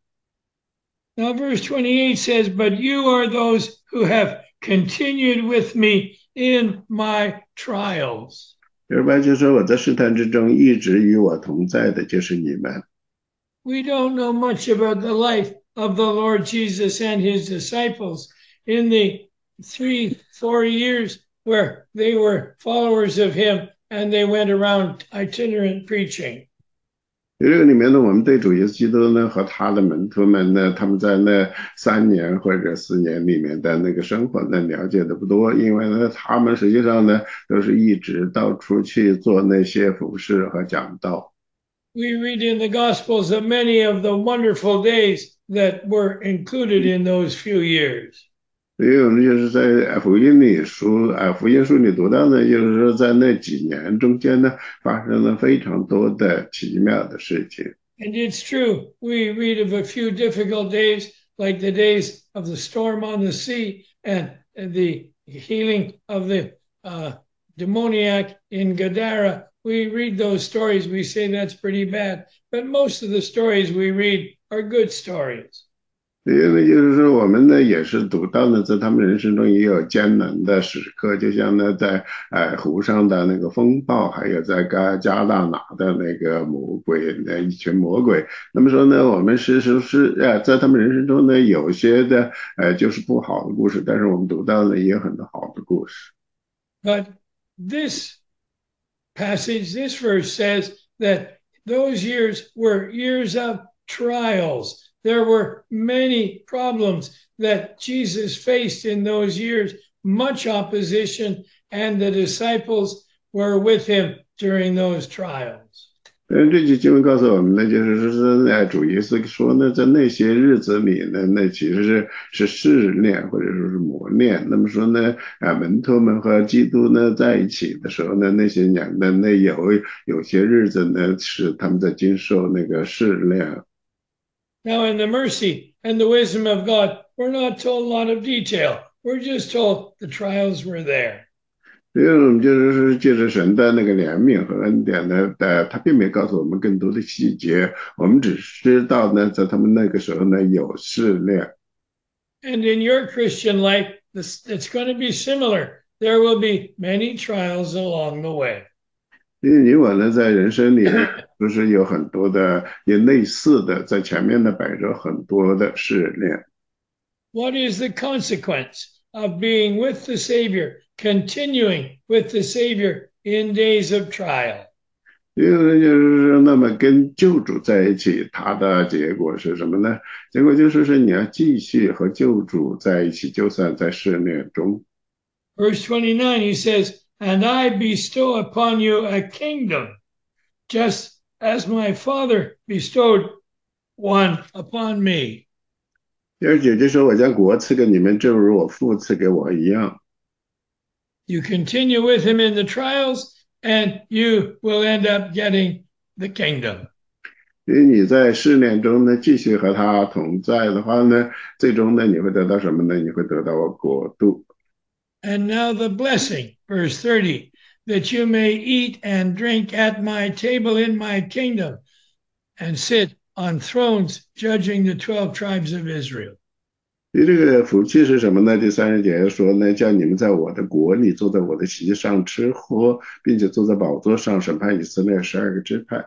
Now, verse twenty-eight says, "But you are those who have continued with me in my trials." 第二十八节说，我在试探之中一直与我同在的，就是你们。 We don't know much about the life of the Lord Jesus and his disciples in the three, four years where they were followers of him and they went around itinerant preaching. 这个里面呢，我们对主耶稣基督呢和他的门徒们呢，他们在那三年或者四年里面的那个生活呢，了解的不多，因为呢，他们实际上呢都是一直到处去做那些服事和讲道。 We read in the Gospels of many of the wonderful days that were included in those few years. 所以我们就是在福音里书啊，福音书里读到呢，就是说在那几年中间呢，发生了非常多的奇妙的事情。 And it's true. We read of a few difficult days, like the days of the storm on the sea and the healing of the uh, demoniac in Gadara. We read those stories, we say that's pretty bad. But most of the stories we read are good stories. 因为就是说，我们呢也是读到呢，在他们人生中也有艰难的时刻，就像呢在呃湖上的那个风暴，还有在加加大拿的那个魔鬼，那一群魔鬼。那么说呢，我们是是是呃，在他们人生中呢，有些的呃就是不好的故事，但是我们读到呢也有很多好的故事。 But this passage, this verse says that those years were years of trials. There were many problems that Jesus faced in those years, much opposition, and the disciples were with him during those trials. 嗯，这句经文告诉我们呢，就是说，哎，主耶稣说呢，在那些日子里呢，那其实是是试炼或者说是磨练。那么说呢，啊，门徒们和基督呢在一起的时候呢，那些年呢，那有有些日子呢，是他们在经受那个试炼。 Now, in the mercy and the wisdom of God, we're not told a lot of detail. We're just told the trials were there. 因为我们就是借着神的那个怜悯和恩典呢，呃，他并没告诉我们更多的细节，我们只知道呢，在他们那个时候呢有试炼。 And in your Christian life, this, it's going to be similar. There will be many trials along the way. 因为你我呢，在人生里呢，不是有很多的也类似的，在前面呢摆着很多的试炼。 What is the consequence of being with the Savior, continuing with the Savior in days of trial? 因为就是说，那么跟救主在一起，他的结果是什么呢？结果就是说，你要继续和救主在一起，就算在试炼中。 Verse twenty-nine, he says, And I bestow upon you a kingdom, just as my Father bestowed one upon me. 第二节就说：“我将国赐给你们，正如我父赐给我一样。” You continue with him in the trials, and you will end up getting the kingdom. 因为你在试炼中呢，继续和他同在的话呢，最终呢，你会得到什么呢？你会得到国度。 And now the blessing, verse thirty, that you may eat and drink at my table in my kingdom and sit on thrones judging the twelve tribes of Israel. 所以这个福气是什么呢？第三十节说呢，叫你们在我的国里，坐在我的席上吃喝，并且坐在宝座上审判以色列十二个支派。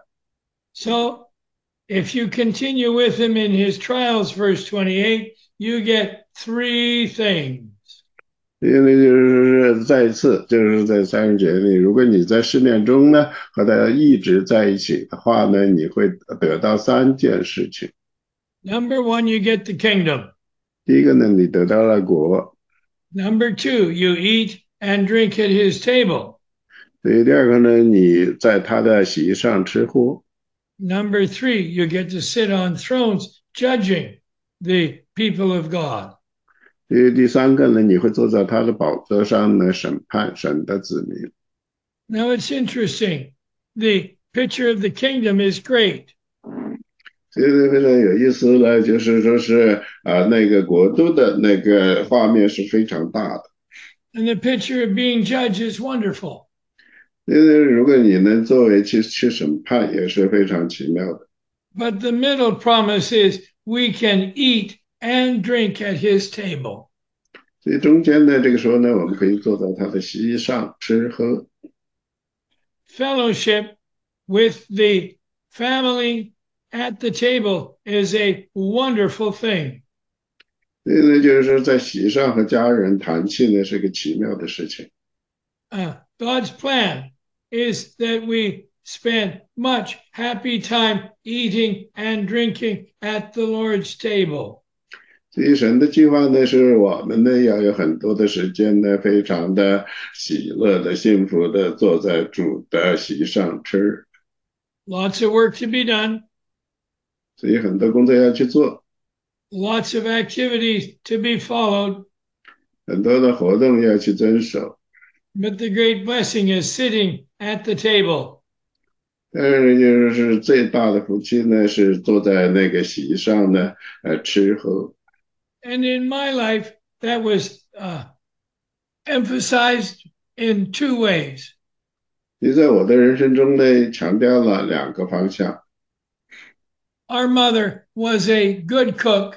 So if you continue with him in his trials, verse twenty-eight, you get three things. 因为就是再一次，就是在三十节里，如果你在试炼中呢和他一直在一起的话呢，你会得到三件事情。 Number one, you get the kingdom. 第一个呢，你得到了国。 Number two, you eat and drink at his table. 所以第二个呢，你在他的席上吃喝。 Number three, you get to sit on thrones judging the people of God. 所以第三个呢，你会坐在他的宝座上呢，审判神的子民。 Now it's interesting. The picture of the kingdom is great. 所以非常有意思呢，就是说是啊、呃，那个国度的那个画面是非常大的。 And the picture of being judged is wonderful. 因为如果你能作为去去审判，也是非常奇妙的。 But the middle promise is we can eat and drink at his table. 所以中间的这个时候呢，我们可以坐在他的席上吃喝。 Fellowship with the family at the table is a wonderful thing. 所以呢，就是说在席上和家人谈气呢，是个奇妙的事情。 Uh, God's plan is that we spend much happy time eating and drinking at the Lord's table. 所以神的计划呢，是我们呢要有很多的时间呢，非常的喜乐的、幸福的坐在主的席上吃。 Lots of work to be done. 所以很多工作要去做。 Lots of activities to be followed. 很多的活动要去遵守。 But the great blessing is sitting at the table. 但是就是最大的福气呢，是坐在那个席上呢，呃，吃喝。 And in my life, that was uh, emphasized in two ways. 你在我的人生中呢，强调了两个方向。 Our mother was a good cook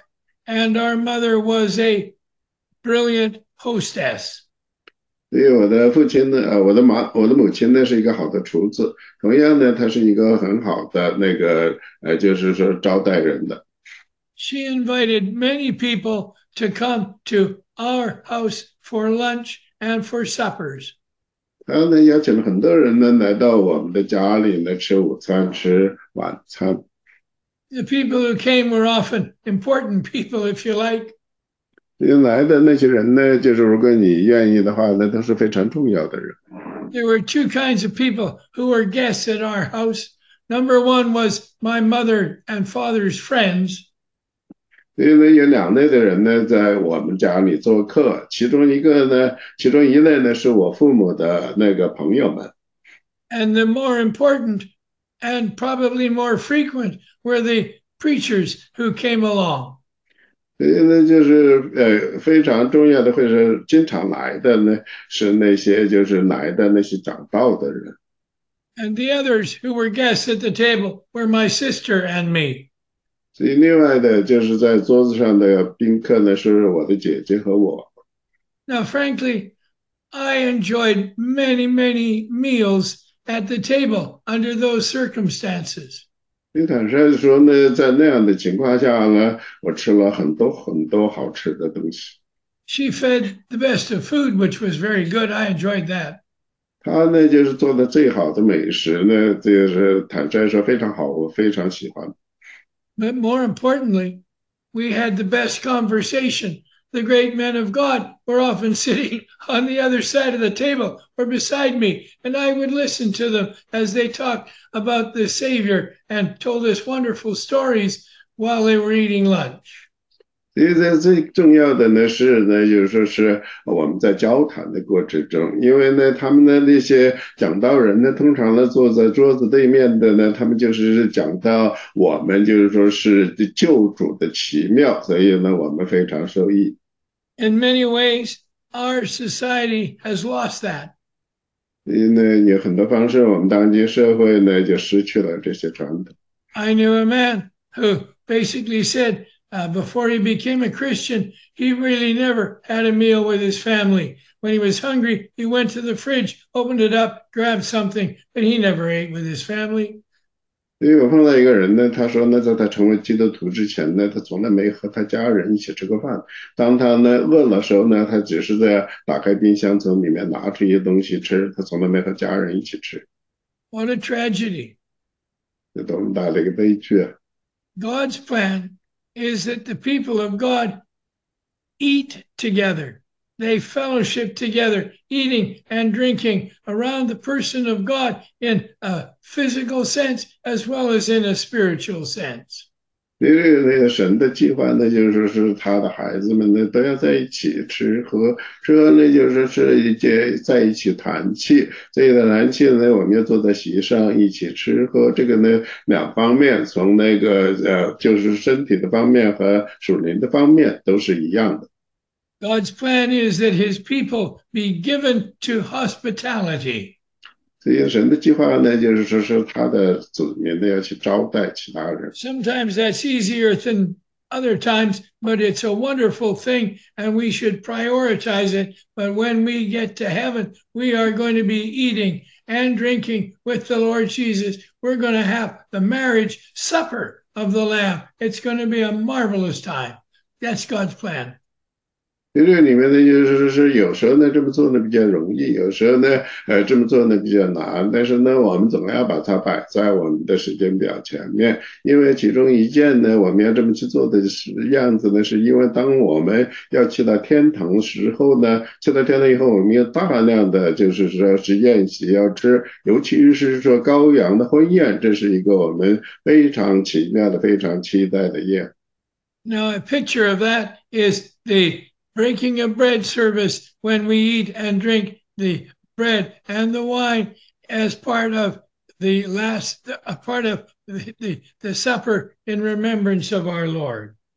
and our mother was a brilliant hostess. 所以我的父亲呢，呃，我的妈，我的母亲呢是一个好的厨子，同样呢，她是一个很好的那个，呃，就是说招待人的。 She invited many people to come to our house for lunch and for suppers. 她呢邀请了很多人呢来到我们的家里呢吃午餐、吃晚餐。 The people who came were often important people, if you like. 因为来的那些人呢，就是如果你愿意的话，那都是非常重要的人。 There were two kinds of people who were guests at our house. Number one was my mother and father's friends. 因为有两类的人呢，在我们家里做客，其中一个呢，其中一类呢是我父母的那个朋友们。 And the more important and probably more frequent were the preachers who came along. 所以呢，就是呃非常重要的，会是经常来的呢，是那些就是来的那些讲道的人。 And the others who were guests at the table were my sister and me. 所以另外的就是在桌子上的宾客呢，是我的姐姐和我。 Now, frankly, I enjoyed many, many meals at the table under those circumstances. 你坦率地说呢，在那样的情况下呢，我吃了很多很多好吃的东西。 She fed the best of food, which was very good. I enjoyed that. 他呢，就是做的最好的美食呢，就是坦率说非常好，我非常喜欢。 But more importantly, we had the best conversation. The great men of God were often sitting on the other side of the table or beside me, and I would listen to them as they talked about the Savior and told us wonderful stories while they were eating lunch. 所以在最重要的呢是呢，就是说是我们在交谈的过程中，因为呢，他们的那些讲道人呢，通常呢坐在桌子对面的呢，他们就是讲到我们就是说是救主的奇妙，所以呢，我们非常受益。 In many ways, our society has lost that. 所以呢，有很多方式，我们当今社会呢就失去了这些传统。 I knew a man who basically said, Uh, before he became a Christian, he really never had a meal with his family. When he was hungry, he went to the fridge, opened it up, grabbed something, but he never ate with his family. 因为我碰到一个人呢，他说呢，在他成为基督徒之前呢，他从来没和他家人一起吃过饭。当他呢饿了时候呢，他只是在打开冰箱从里面拿出一些东西吃，他从来没和家人一起吃。 What a tragedy. 这多么大的一个悲剧啊！ God's plan is that the people of God eat together. They fellowship together, eating and drinking around the person of God in a physical sense as well as in a spiritual sense. 那个那个神的计划呢，就是是他的孩子们呢都要在一起吃喝，吃喝呢就是是一些在一起团契，这个团契呢我们要坐在席上一起吃喝，这个呢两方面，从那个呃就是身体的方面和属灵的方面都是一样的。 God's plan is that his people be given to hospitality. 所以神的计划呢，就是说是他的子民呢要去招待其他人。 Sometimes that's easier than other times, but it's a wonderful thing and we should prioritize it. But when we get to heaven, we are going to be eating and drinking with the Lord Jesus. We're going to have the marriage supper of the Lamb. It's going to be a marvelous time. That's God's plan. 这个里面呢，就是是有时候呢这么做呢比较容易，有时候呢，呃这么做呢比较难。但是呢，我们总要把它摆在我们的时间表前面，因为其中一件呢，我们要这么去做的样子呢，是因为当我们要去到天堂的时候呢，去到天堂以后，我们有大量的就是说是宴席要吃，尤其是说羔羊的婚宴，这是一个我们非常奇妙的、非常期待的宴。 Now, a picture of that is the breaking of bread service when we eat and drink the bread and the wine as part of the last a part of the, the, the supper in remembrance of our Lord.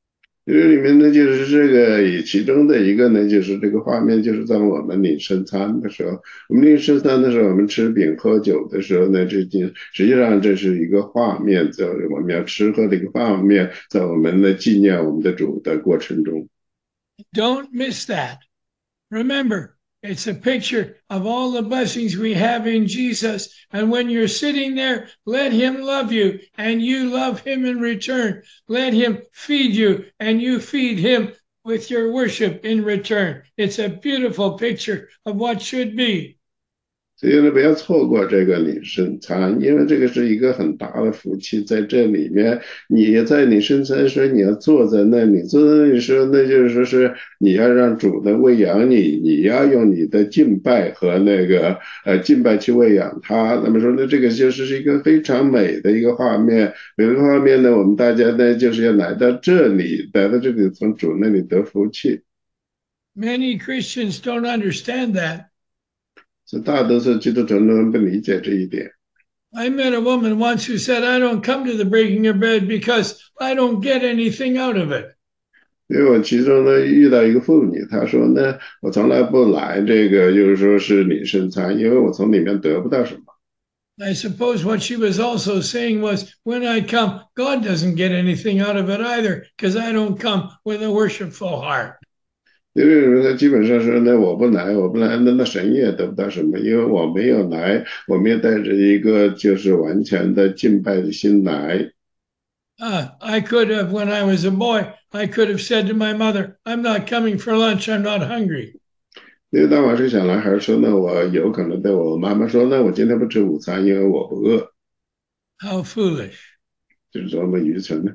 这个里面呢，就是这个其中的一个呢，就是这个画面，就是在我们领圣餐的时候，我们领圣餐的时候，我们吃饼喝酒的时候呢，这件实际上这是一个画面，在我们要吃喝的一个画面，在我们的纪念我们的主的过程中。 Don't miss that. Remember, it's a picture of all the blessings we have in Jesus. And when you're sitting there, let him love you and you love him in return. Let him feed you and you feed him with your worship in return. It's a beautiful picture of what should be. 所以呢，不要错过这个领圣餐，因为这个是一个很大的福气，在这里面，你在领圣餐时，你要坐在那里，坐在那里时候，那就是说是你要让主的喂养你，你要用你的敬拜和那个呃敬拜去喂养他。那么说呢，这个就是是一个非常美的一个画面。有一个画面呢，我们大家呢就是要来到这里，来到这里从主那里得福气。 Many Christians don't understand that. 所以大多数基督徒都不理解这一点。 I met a woman once who said, I don't come to the breaking of bread because I don't get anything out of it. 因为我其中呢遇到一个妇女，她说呢，我从来不来这个，就是说是领圣餐，因为我从里面得不到什么。 I suppose what she was also saying was, when I come, God doesn't get anything out of it either, because I don't come with a worshipful heart. 因为他基本上说呢，我不来，我不来，那那神也得不到什么，因为我没有来，我没有带着一个就是完全的敬拜的心来。 Uh, I could have, when I was a boy, I could have said to my mother, I'm not coming for lunch, I'm not hungry. 因为当我是小男孩说呢，我有可能对我妈妈说呢，我今天不吃午餐，因为我不饿。 How foolish. 就是多么愚蠢呢。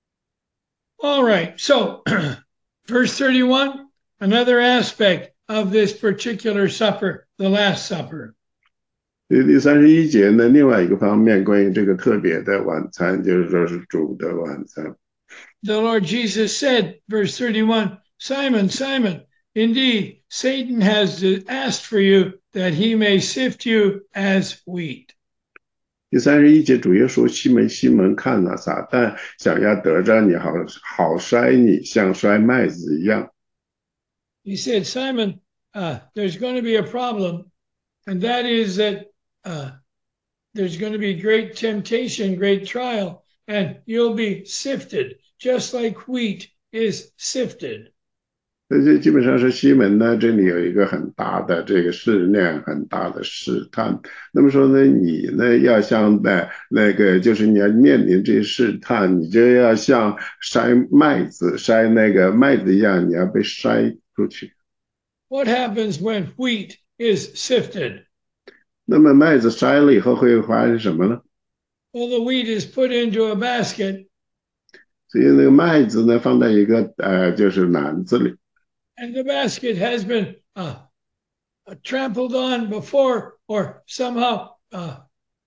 All right, so verse thirty-one, another aspect of this particular supper, the Last Supper. 第第三十一节呢，另外一个方面关于这个特别的晚餐，就是说是主的晚餐。 The Lord Jesus said, verse thirty-one, Simon, Simon, indeed, Satan has asked for you that he may sift you as wheat. 第三十一节，主耶稣西门西门看了撒旦想要得着你好，好筛你，像筛麦子一样。 He said, Simon, uh, there's going to be a problem, and that is that uh, there's going to be great temptation, great trial, and you'll be sifted, just like wheat is sifted. 这基本上是西门呢，这里有一个很大的这个试炼，很大的试探。那么说呢，你呢要像那那个，就是你要面临这试探，你就要像筛麦子、筛那个麦子一样，你要被筛出去。 What happens when wheat is sifted? 那么麦子筛了以后会发生什么呢？ Well, the wheat is put into a basket. 所以那个麦子呢，放在一个呃，就是篮子里。 And the basket has been uh, trampled on before or somehow uh,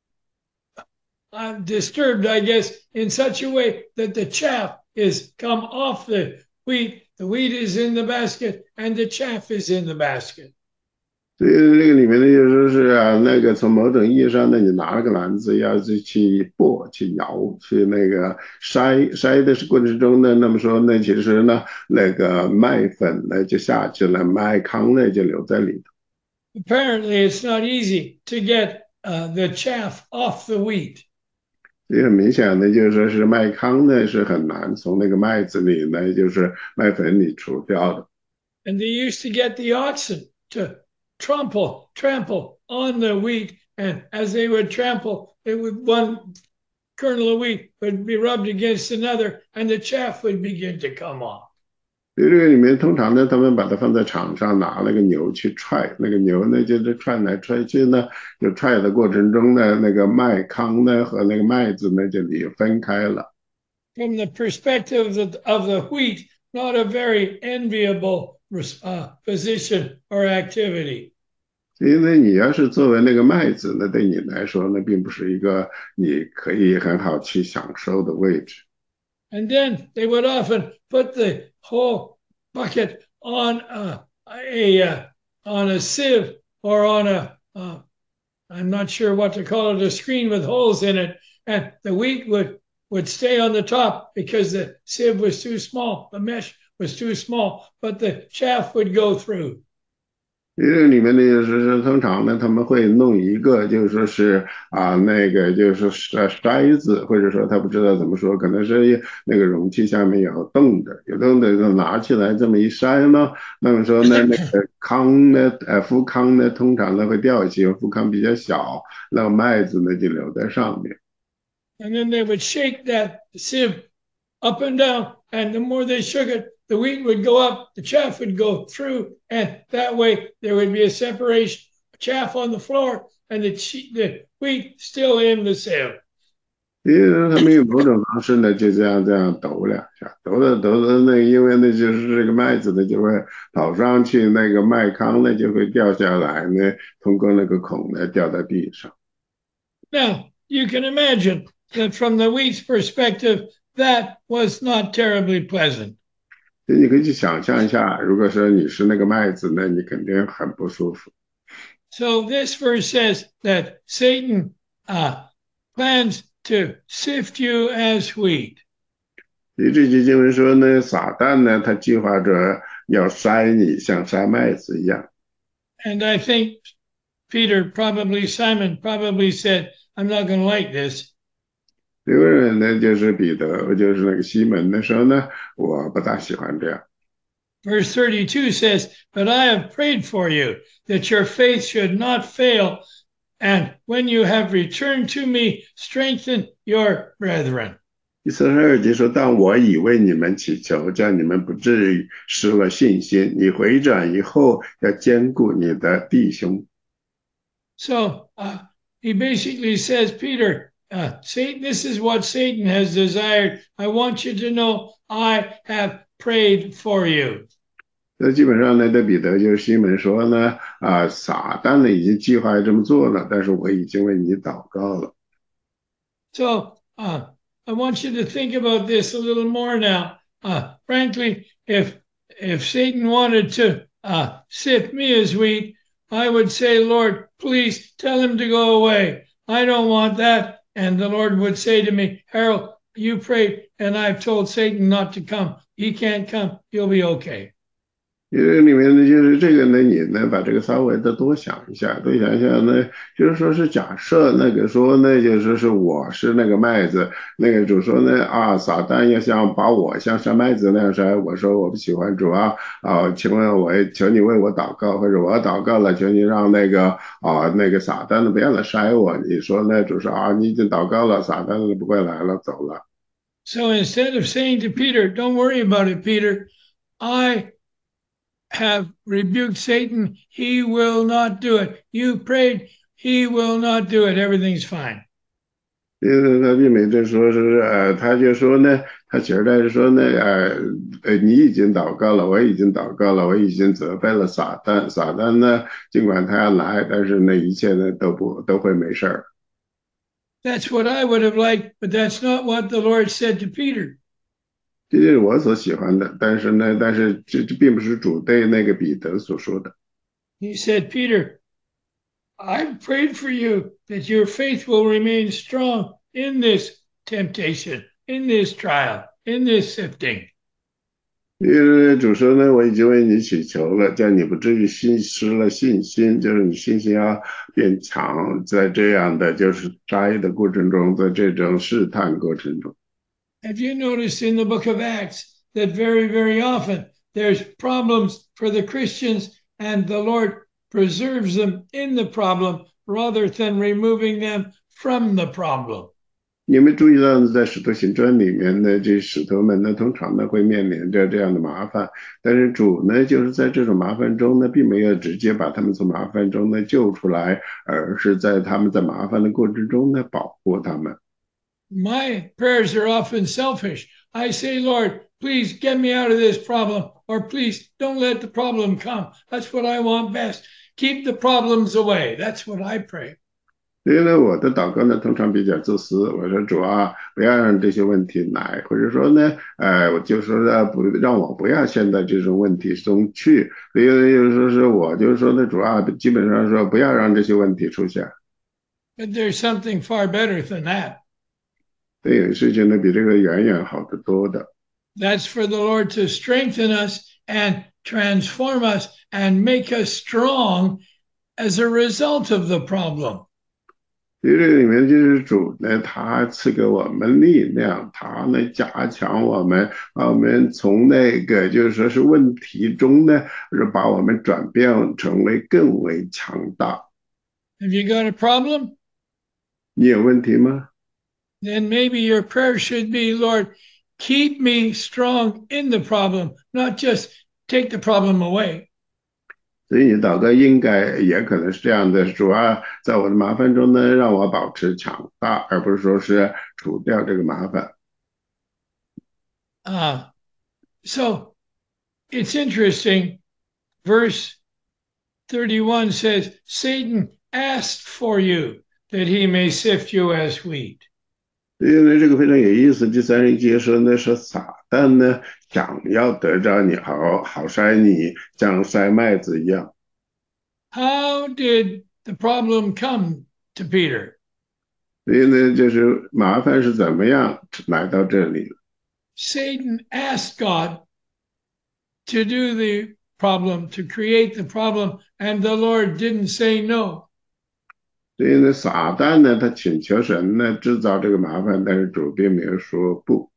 uh, disturbed, I guess, in such a way that the chaff is come off the wheat. The wheat is in the basket and the chaff is in the basket. 所以这个里面呢，就说是啊，那个从某种意义上呢，你拿了个篮子，要去去簸、去摇、去那个筛筛的过程中呢，那么说呢，其实呢，那个麦粉呢就下去了，麦糠呢就留在里头。 Apparently, it's not easy to get uh, the chaff off the wheat. 所以很明显的，就是说是麦糠呢是很难从那个麦子里呢，就是麦粉里除掉的。 And they used to get the oxen to trample, trample on the wheat, and as they would trample, it would one kernel of wheat would be rubbed against another, and the chaff would begin to come off. 所以这个里面通常呢，他们把它放在场上，拿那个牛去踹，那个牛呢就是踹来踹去呢，就踹的过程中呢，那个麦糠呢和那个麦子呢就离分开了。 From the perspective of the, of the wheat, not a very enviable uh, position or activity. 所以呢，你要是作为那个麦子呢，对你来说呢，并不是一个你可以很好去享受的位置。 And then they would often put the whole bucket on a, a uh, on a sieve or on a uh, I'm not sure what to call it, a screen with holes in it, and the wheat would would stay on the top because the sieve was too small, the mesh was too small, but the chaff would go through. 因为里面的就是说通常呢，他们会弄一个，就是说是啊，那个就是筛筛子，或者说他不知道怎么说，可能是那个容器下面有洞的，有洞的就拿起来这么一筛呢，那么说呢，那个糠呢，呃，副糠呢，通常呢会掉下去，因为副糠比较小，那个麦子呢就留在上面。 And then they would shake that sieve up and down, and the more they shook it, the wheat would go up, the chaff would go through, and that way there would be a separation, chaff on the floor, and the, the wheat still in the sieve. 因为他们有某种方式呢，就这样这样抖两下，抖着抖着呢，因为呢就是这个麦子呢就会跑上去，那个麦糠呢就会掉下来呢，通过那个孔呢掉在地上。 Now you can imagine that from the wheat's perspective, that was not terribly pleasant. 你可以去想象一下，如果说你是那个麦子呢，你肯定很不舒服。 So this verse says that Satan uh, plans to sift you as wheat. 所以这节经文说呢，撒旦呢，他计划着要筛你，像筛麦子一样。 And I think Peter, probably Simon, probably said, "I'm not going to like this." 有个人呢，就是彼得，就是那个西门的时候呢，我不大喜欢这样。 Verse thirty-two says, "But I have prayed for you that your faith should not fail, and when you have returned to me, strengthen your brethren." 第三十二节说：“但我已为你们祈求，叫你们不至于失了信心。你回转以后，要兼顾你的弟兄。” So uh, he basically says, Peter, uh, Satan, this is what Satan has desired. I want you to know I have prayed for you. 那基本上呢，对彼得就是西门说呢，啊，撒旦呢已经计划这么做了，但是我已经为你祷告了。 So uh, I want you to think about this a little more now. Uh, frankly, if if Satan wanted to uh, sift me as wheat, I would say, Lord, please tell him to go away. I don't want that. And the Lord would say to me, Harold, you prayed, and I've told Satan not to come. He can't come. You'll be okay. 因为里面呢，就是这个呢，你呢把这个稍微的多想一下，多想一下呢，就是说是假设那个说呢，就是说是我是那个麦子，那个主说呢啊，撒旦要像把我像筛麦子那样筛，我说我不喜欢主啊啊，请问我求你为我祷告，或者我祷告了，求你让那个啊那个撒旦的不要来筛我，你说呢，主说啊，你已经祷告了，撒旦的不会来了，走了。 So instead of saying to Peter, don't worry about it, Peter, I have rebuked Satan. He will not do it. You prayed. He will not do it. Everything's fine. 因为他并没这说是呃，他就说呢，他其实他是说呢，呃呃，你已经祷告了，我已经祷告了，我已经责备了撒旦，撒旦呢，尽管他要来，但是呢，一切呢都不都会没事儿。 That's what I would have liked, but that's not what the Lord said to Peter. 这就是我所喜欢的，但是呢，但是这这并不是主对那个彼得所说的。 He said, Peter, I've prayed for you that your faith will remain strong in this temptation, in this trial, in this sifting. 因为主说呢，我已经为你祈求了，叫你不至于信失了信心，就是你信心要变强，在这样的就是摘的过程中，在这种试探过程中。 Have you noticed in the book of Acts that very, very often there's problems for the Christians and the Lord preserves them in the problem rather than removing them from the problem? 你有没有注意到，在使徒行传里面呢，这使徒们呢，通常呢会面临着这样的麻烦，但是主呢，就是在这种麻烦中呢，并没有直接把他们从麻烦中呢救出来，而是在他们在麻烦的过程中呢保护他们。 My prayers are often selfish. I say, Lord, please get me out of this problem, or please don't let the problem come. That's what I want best. Keep the problems away. That's what I pray. 所以呢，我的祷告呢，通常比较自私。我说主啊，不要让这些问题来，或者说呢，呃，我就说呢，不让我不要陷在这种问题中去。所以就是说是我就是说呢，主啊，基本上说不要让这些问题出现。 But there's something far better than that. 这有事情呢比这个远远好得多的。 That's for the Lord to strengthen us and transform us and make us strong as a result of the problem. 所以这个里面就是主呢，他赐给我们力量，他呢加强我们，把我们从那个就是说是问题中呢，是把我们转变成为更为强大。 Have you got a problem? 你有问题吗？ Then maybe your prayer should be, Lord, keep me strong in the problem, not just take the problem away. 所以你祷告应该也可能是这样的，主啊，在我的麻烦中呢，让我保持强大，而不是说是除掉这个麻烦。 Uh, so it's interesting. Verse thirty-one says, Satan asked for you that he may sift you as wheat. 因为这个非常有意思。第三十一节说呢，是撒旦呢想要得着你，好好筛你，像筛麦子一样。 How did the problem come to Peter? 所以呢，就是麻烦是怎么样来到这里？ Satan asked God to do the problem, to create the problem, and the Lord didn't say no. 所以呢，撒旦呢，他请求神呢制造这个麻烦，但是主并没有说不。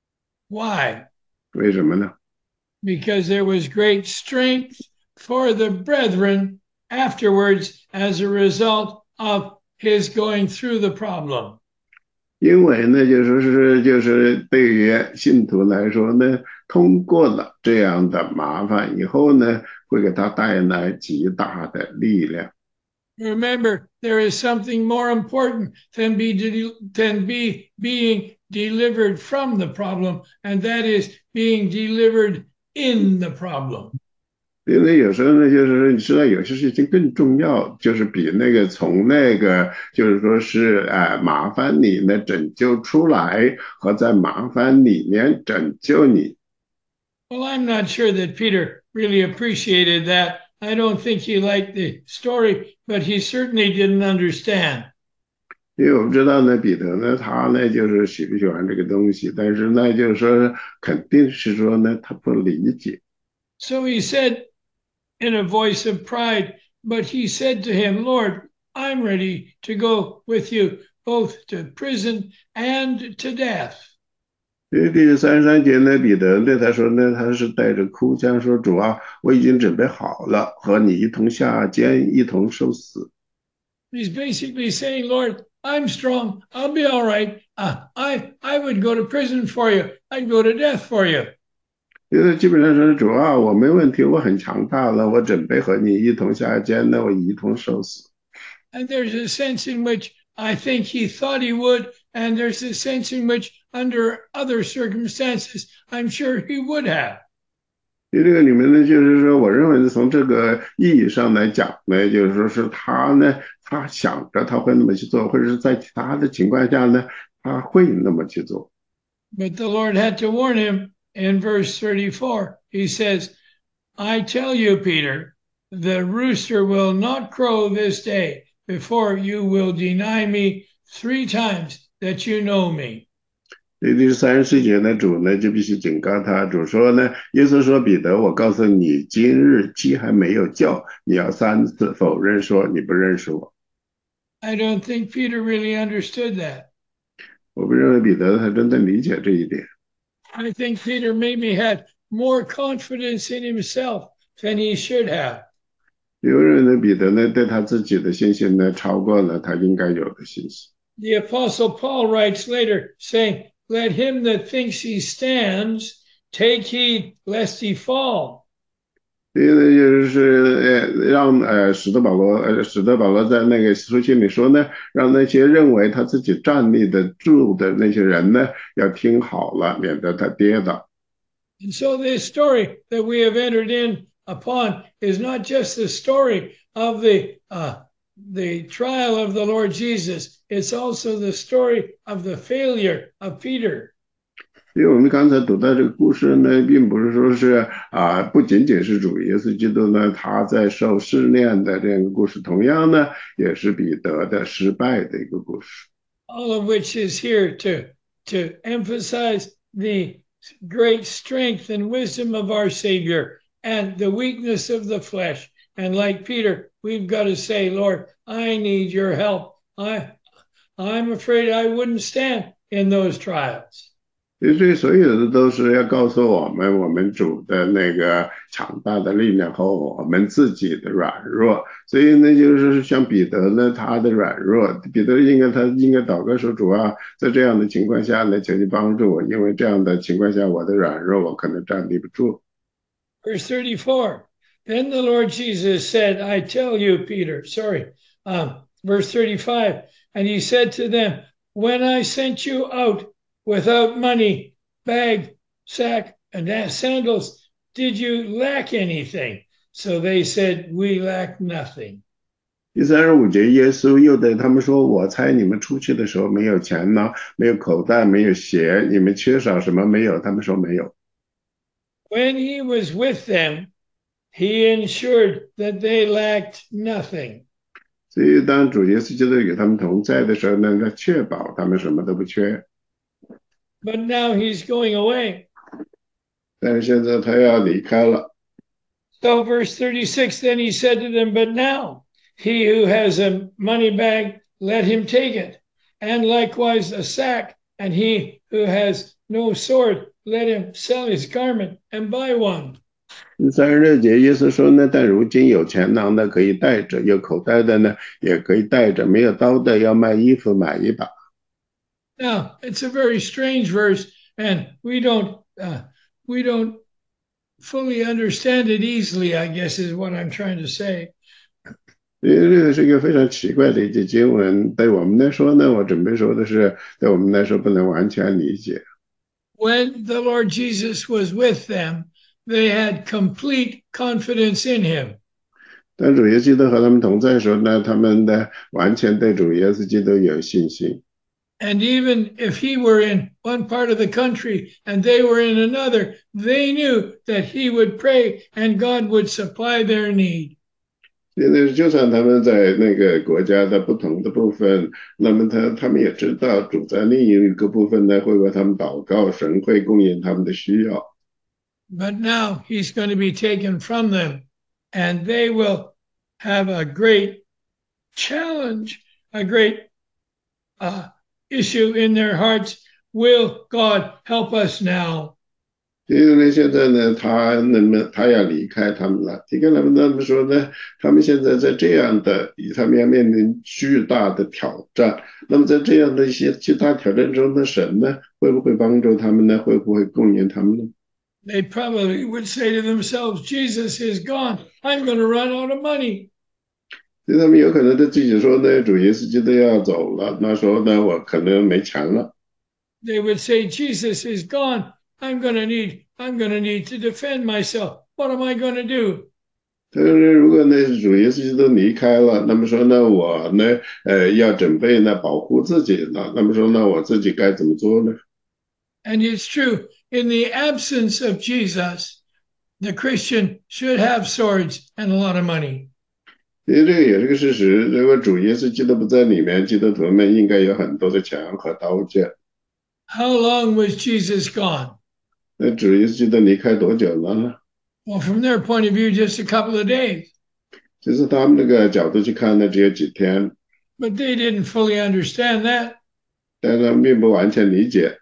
Why? 为什么呢？ Because there was great strength for the brethren afterwards as a result of his going through the problem. 因为呢，就说是就是对于信徒来说呢，通过了这样的麻烦以后呢，会给他带来极大的力量。 Remember, there is something more important than be de- than be being delivered from the problem, and that is being delivered in the problem. 因为有时候呢，就是你知道有些事情更重要，就是比那个从那个就是说是呃麻烦里呢拯救出来，和在麻烦里面拯救你。 Well, I'm not sure that Peter really appreciated that. I don't think he liked the story, but he certainly didn't understand. 因为我们知道呢，彼得呢，他呢就是喜不喜欢这个东西，但是呢，就是说肯定是说呢，他不理解。 So he said in a voice of pride, but he said to him, Lord, I'm ready to go with you both to prison and to death. 因为第三十三节呢，彼得对他说呢，他是带着哭腔说：“主啊，我已经准备好了，和你一同下监，一同受死。” He's basically saying, Lord, I'm strong. I'll be all right. Uh, I, I would go to prison for you. I'd go to death for you. 因为基本上说：“主啊，我没问题，我很强大了，我准备和你一同下监，那我一同受死。” And there's a sense in which I think he thought he would, and there's a sense in which, under other circumstances, I'm sure he would have. 因为这个里面呢，就是说，我认为从这个意义上来讲呢，就是说是他呢，他想着他会那么去做，或者是在其他的情况下呢，他会那么去做。 But the Lord had to warn him in verse thirty-four. He says, I tell you, Peter, the rooster will not crow this day before you will deny me three times that you know me. 所以第三十四节呢，主呢就必须警告他，主说呢，耶稣说彼得，我告诉你，今日鸡还没有叫，你要三次否认说你不认识我。 I don't think Peter really understood that. 我不认为彼得他真的理解这一点。 I think Peter maybe had more confidence in himself than he should have. 因为认为彼得呢，对他自己的信心呢，超过了他应该有的信心。 The Apostle Paul writes later, saying, Let him that thinks he stands take heed lest he fall. 因为就是呃，让呃使得保罗呃使得保罗在那个书信里说呢，让那些认为他自己站立得住的那些人呢，要听好了，免得他跌倒。 And so this story that we have entered in upon is not just the story of the uh, the trial of the Lord Jesus. It's also the story of the failure of Peter. 因为我们刚才读到这个故事呢，并不是说是啊、不仅仅是主耶稣基督呢他在受试炼的这样一个故事，同样呢也是彼得的失败的一个故事。 All of which is here to to emphasize the great strength and wisdom of our Savior and the weakness of the flesh. And like Peter, we've got to say, Lord, I need your help. I, I'm afraid I wouldn't stand in those trials. 其实这所有的都是要告诉我们，我们主的那个强大的力量和我们自己的软弱。所以呢，就是像彼得呢，他的软弱，彼得应该他应该祷告说，主啊，在这样的情况下呢，求你帮助我，因为这样的情况下我的软弱，我可能站立不住。 Verse thirty-four. Then the Lord Jesus said, I tell you, Peter, sorry, um, verse thirty-five, and he said to them, when I sent you out without money, bag, sack, and sandals, did you lack anything? So they said, we lack nothing. 第三十五节，耶稣又对他们说：“我猜你们出去的时候没有钱囊，没有口袋，没有鞋，你们缺少什么没有？”他们说没有。 When he was with them, he ensured that they lacked nothing. 所以当主耶稣基督与他们同在的时候呢，他确保他们什么都不缺。 But now he's going away. 但是现在他要离开了。 So verse thirty-six, then he said to them, but now he who has a money bag, let him take it, and likewise a sack, and he who has no sword, let him sell his garment and buy one. 三十六节，耶稣说呢，但如今有钱囊的可以带着，有口袋的呢也可以带着，没有刀的要卖衣服买一把。 Now it's a very strange verse, and we don't uh, we don't fully understand it easily, I guess is what I'm trying to say. 因为这个是一个非常奇怪的一节经文，对我们来说呢，我准备说的是，对我们来说不能完全理解。 When the Lord Jesus was with them, they had complete confidence in him. 当主耶稣基督和他们同在的时候呢，他们的完全对主耶稣基督有信心。 And even if he were in one part of the country and they were in another, they knew that he would pray and God would supply their need. 现在就算他们在那个国家的不同的部分，那么他他们也知道主在另一个部分呢会为他们祷告，神会供应他们的需要。 But now he's going to be taken from them, and they will have a great challenge, a great uh, issue in their hearts. Will God help us now? 因为呢，现在呢，他那么他要离开他们了。你看他们他们说呢，他们现在在这样的，他们要面临巨大的挑战。那么在这样的一些巨大挑战中的神呢，会不会帮助他们呢？会不会供应他们呢？ They probably would say to themselves, Jesus is gone. I'm going to run out of money. 所以他们有可能对自己说呢，主耶稣基督要走了，那时候呢，我可能没钱了。 They would say, Jesus is gone. I'm going to need, I'm going to need to defend myself. What am I going to do? 但是如果呢，主耶稣基督离开了，那么说呢，我呢，呃，要准备呢保护自己了。那么说呢，我自己该怎么做呢？ And it's true. In the absence of Jesus, the Christian should have swords and a lot of money. 因为这个也是个事实，如果主耶稣基督不在里面，基督徒们应该有很多的钱和刀剑。 How long was Jesus gone? 那主耶稣基督离开多久了呢？ Well, from their point of view, just a couple of days. 其实他们那个角度去看呢，只有几天， But they didn't fully understand that. 但是他们并不完全理解。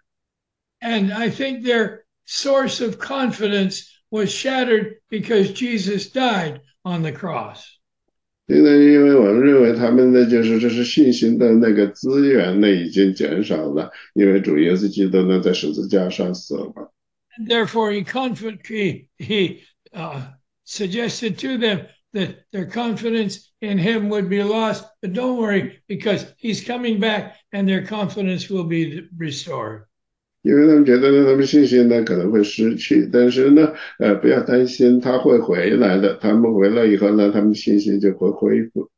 And I think their source of confidence was shattered because Jesus died on the cross. 因为因为我们认为他们的就是这是信心的那个资源呢已经减少了，因为主耶稣基督呢在十字架上死了。 And therefore, he, confident, he, he uh, suggested to them that their confidence in him would be lost. But don't worry, because he's coming back and their confidence will be restored. 因为他们觉得呢，他们信心呢可能会失去，但是呢，呃，不要担心，他会回来的。他们回来以后呢，他们信心就会恢复。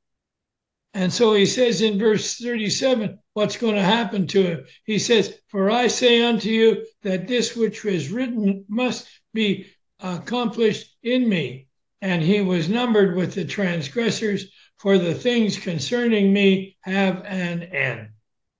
And so he says in verse thirty-seven, what's going to happen to him? He says, for I say unto you that this which was written must be accomplished in me. And he was numbered with the transgressors, for the things concerning me have an end.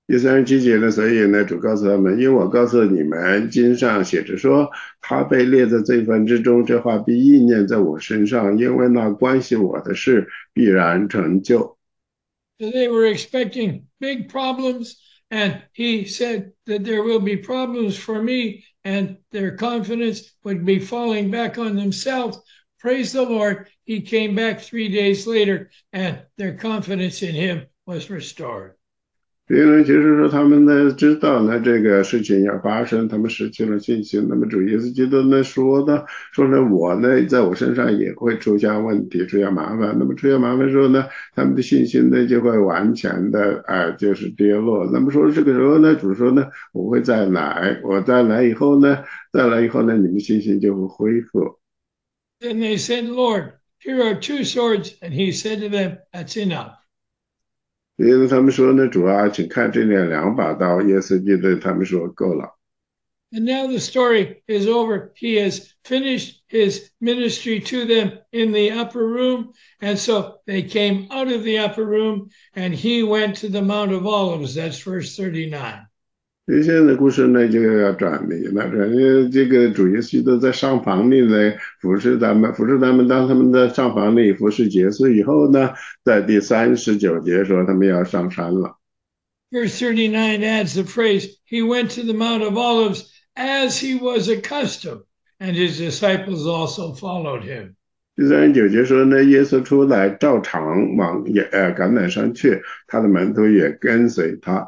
第三十七节呢，所以呢，主告诉他们，因为我告诉你们，经上写着说，他被列在罪犯之中，这话必应验在我身上，因为那关系我的事必然成就。 So they were expecting big problems, and he said that there will be problems for me, and their confidence would be falling back on themselves. Praise the Lord. He came back three days later, and their confidence in him was restored. 因为就是说，他们呢知道呢这个事情要发生，他们失去了信心。那么主耶稣基督呢说呢，说呢我呢在我身上也会出现问题，出现麻烦。那么出现麻烦的时候呢，他们的信心呢就会完全的啊、呃、就是跌落。那么说这个时候呢，主说呢我会再来，我再来以后呢，再来以后呢，你们信心就会恢复。 Then they said, Lord, here are two swords. And he said to them, that's enough. 因为他们说呢，主啊，请看这里两把刀。耶稣基督他们说够了。 And now the story is over. He has finished his ministry to them in the upper room. And so they came out of the upper room and he went to the Mount of Olives. That's verse thirty-nine. 现在的故事呢就要转离了，转离这个主耶稣都在上房里呢服侍他们，服侍他们。当他们的上房里服侍结束以后呢，在第三十九节说他们要上山了。 Verse thirty-nine adds the phrase, he went to the Mount of Olives as he was accustomed, and his disciples also followed him. 第三十九节说呢，耶稣出来照常往也呃橄榄山去，他的门徒也跟随他。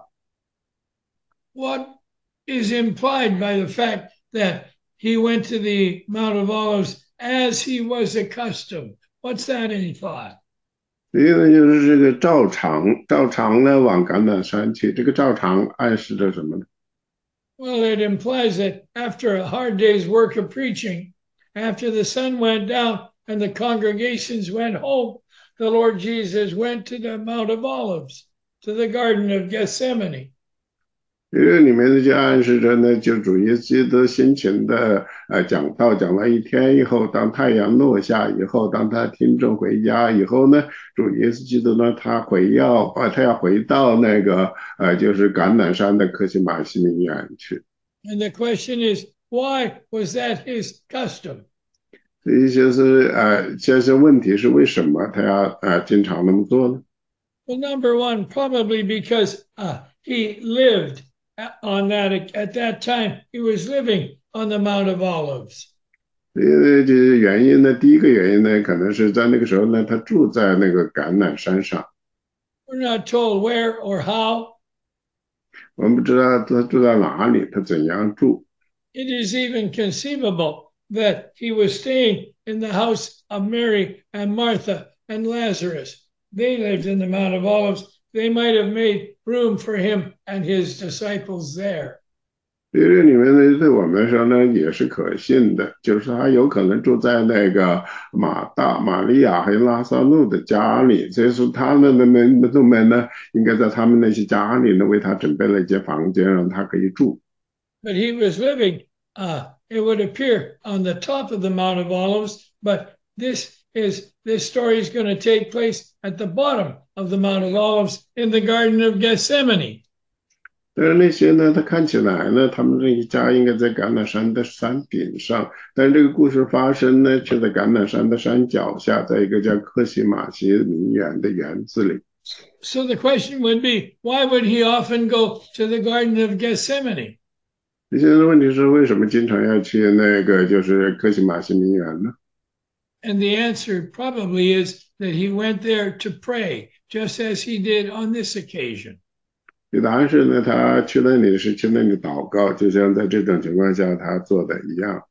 What is implied by the fact that he went to the Mount of Olives as he was accustomed? What's that imply? 第一个就是这个照常，照常呢往橄榄山去，这个照常暗示着什么呢？ Well, it implies that after a hard day's work of preaching, after the sun went down and the congregations went home, the Lord Jesus went to the Mount of Olives, to the Garden of Gethsemane. 因为里面呢就暗示着呢，就主耶稣基督辛勤的呃讲道，讲了一天以后，当太阳落下以后，当他听众回家以后呢，主耶稣基督呢他回要啊，他要回到那个呃就是橄榄山的克西马西米园去。 And the question is, why was that his custom? 所以就是呃，先生问题是为什么他要呃经常那么做呢？ Well, number one, probably because uh, he lived on that at that time. He was living on the Mount of Olives. 因为这原因呢，第一个原因呢，可能是在那个时候呢，他住在那个橄榄山上。 We're not told where or how. 我们不知道他住在哪里，他怎样住。 It is even conceivable that he was staying in the house of Mary and Martha and Lazarus. They lived in the Mount of Olives. They might have made room for him and his disciples there. 其实里面呢，对我们来说呢，也是可信的，就是他有可能住在那个马大、玛利亚和拉萨路的家里，所以说他们的门门徒们呢，应该在他们那些家里呢，为他准备了一间房间，让他可以住。 But he was living, uh, it would appear, on the top of the Mount of Olives, but this is this story is going to take place at the bottom of the Mount of Olives in the Garden of Gethsemane. 但是那些呢，他看起来呢，他们这一家应该在橄榄山的山顶上，但是这个故事发生呢，却在橄榄山的山脚下，在一个叫克西马西名园的园子里。 So the question would be, why would he often go to the Garden of Gethsemane? 现在的问题是，为什么经常要去那个就是克西马西名园呢？ And the answer probably is that he went there to pray, just as he did on this occasion. 答案是呢，他去那里是去那里祷告，就像在这种情况下他做的一样。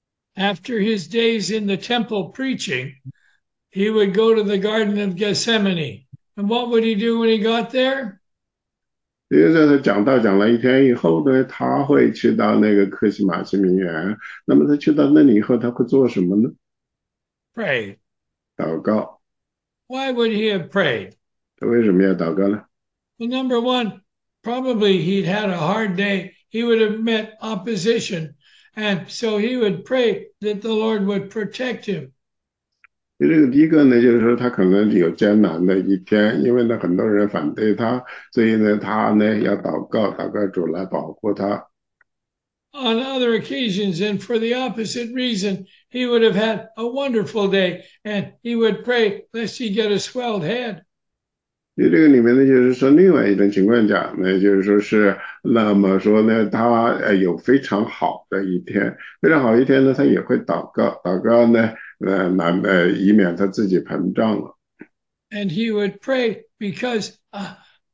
After his days in the temple preaching, he would go to the Garden of Gethsemane. And what would he do when he got there? 因为在他讲道讲了一天以后呢，他会去到那个克西马西名园。那么他去到那里以后，他会做什么呢？ Pray. 祷告。 Why would he have prayed? 他为什么要祷告呢？ Well, number one, probably he'd had a hard day. He would have met opposition. And so he would pray that the Lord would protect him. 这个第一个呢，就是说他可能有艰难的一天，因为呢很多人反对他，所以呢他呢要祷告，祷告主来保护他。 On other occasions, and for the opposite reason, he would have had a wonderful day and he would pray lest he get a swelled head. 因为这个里面呢，就是说另外一种情况讲呢，就是说是那么说呢，他呃有非常好的一天，非常好一天呢，他也会祷告，祷告呢，呃，难呃以免他自己膨胀了。 And he would pray because uh,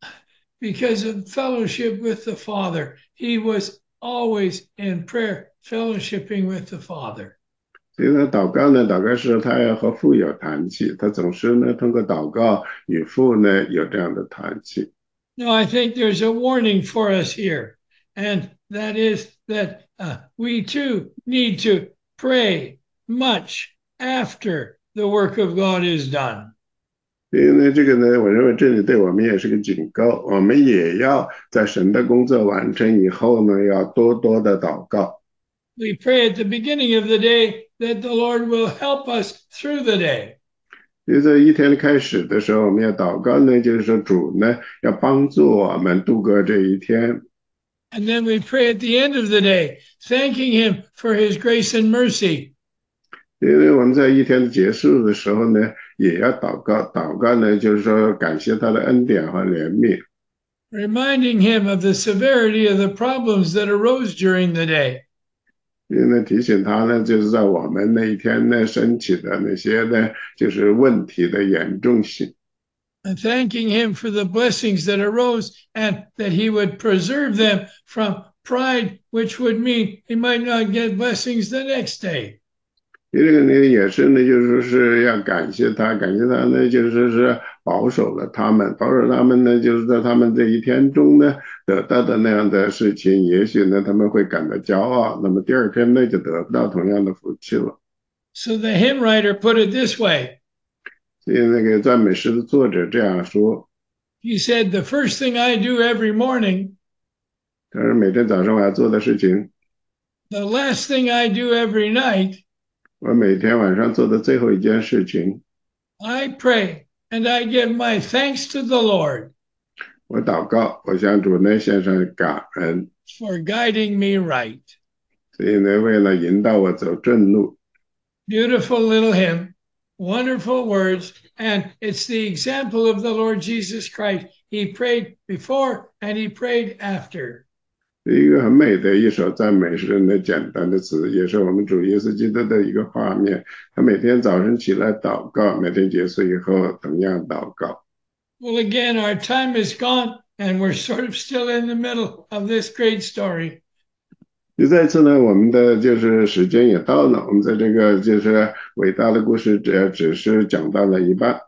because of fellowship with the Father. He was always in prayer, fellowshipping with the Father. 所以呢，祷告呢，祷告时他要和父有团契，他总是呢通过祷告与父呢有这样的团契。 Now, I think there's a warning for us here, and that is that uh, we too need to pray much after the work of God is done. 所以呢，这个呢，我认为这里对我们也是个警告，我们也要在神的工作完成以后呢，要多多的祷告。 We pray at the beginning of the day that the Lord will help us through the day. 就在一天开始的时候，我们要祷告呢，就是说主呢要帮助我们度过这一天。 And then we pray at the end of the day, thanking Him for His grace and mercy. 因为我们在一天结束的时候呢，也要祷告，祷告呢就是说感谢他的恩典和怜悯。 Reminding Him of the severity of the problems that arose during the day. 因为提醒他呢，就是在我们那一天呢升起的那些呢，就是问题的严重性。 And thanking Him for the blessings that arose and that He would preserve them from pride, which would mean He might not get blessings the next day. 这个呢也是呢，就是说是要感谢他，感谢他呢，就是说是保守了他们，保守他们呢，就是在他们这一天中呢得到的那样的事情，也许呢他们会感到骄傲，那么第二天呢就得不到同样的福气了。 So the hymn writer put it this way. 所以那个赞美诗的作者这样说， He said, "The first thing I do every morning, 他说每天早上我要做的事情， the last thing I do every night, 我每天晚上做的最后一件事情， I pray and I give my thanks to the Lord 我祷告，我向主呢献上感恩。 for guiding me right." 所以呢，为了引导我走正路。 Beautiful little hymn, wonderful words, and it's the example of the Lord Jesus Christ. He prayed before and he prayed after. 一个很美的一首赞美诗的简单的词，也是我们主耶稣基督的一个画面。他每天早晨起来祷告，每天结束以后同样祷告。 Well, again, our time is gone and we're sort of still in the middle of this great story. 就再次呢，我们的就是时间也到了，我们在这个就是伟大的故事只只是讲到了一半。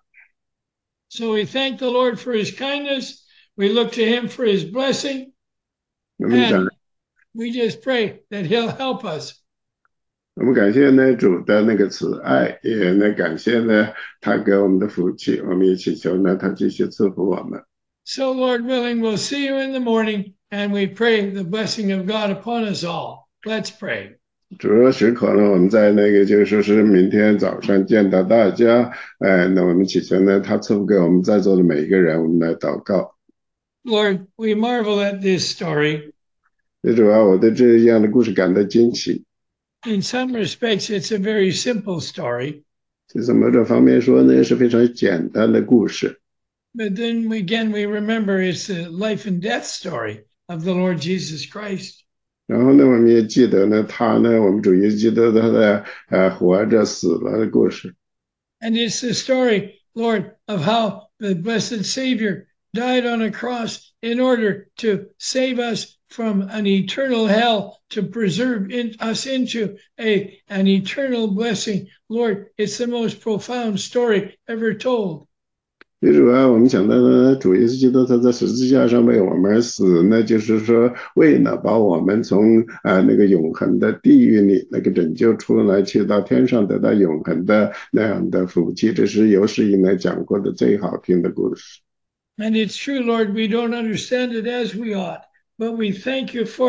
So we thank the Lord for his kindness. We look to him for his blessing. 我们讲， And we just pray that he'll help us. 我们感谢呢主的那个慈爱，也呢感谢呢他给我们的福气，我们也祈求呢他继续赐福我们。 So, Lord willing, we'll see you in the morning and we pray the blessing of God upon us all. Let's pray. 主若许可呢，我们在那个就是说是明天早上见到大家，哎，那我们祈求呢，他赐福给我们在座的每一个人，我们来祷告。 Lord, we marvel at this story. 最主要，我对这样的故事感到惊奇。 In some respects, it's a very simple story. 其实某种方面说呢，是非常简单的故事。 But then again, we remember it's the life and death story of the Lord Jesus Christ. 然后呢，我们也记得呢，他呢，我们主耶稣基督他的呃活着死了的故事。 And it's the story, Lord, of how the blessed Savior died on a cross in order to save us from an eternal hell, to preserve in, us into a, an eternal blessing. Lord, it's the most profound story ever told. 最主要，我们想到呢，主耶稣基督他在十字架上为我们而死，那就是说，为了把我们从啊、呃、那个永恒的地狱里那个拯救出来，去到天上得到永恒的那样的福气。这是有史以来讲过的最好听的故事。 And it's true, Lord, we don't understand it as we ought, but we thank you for it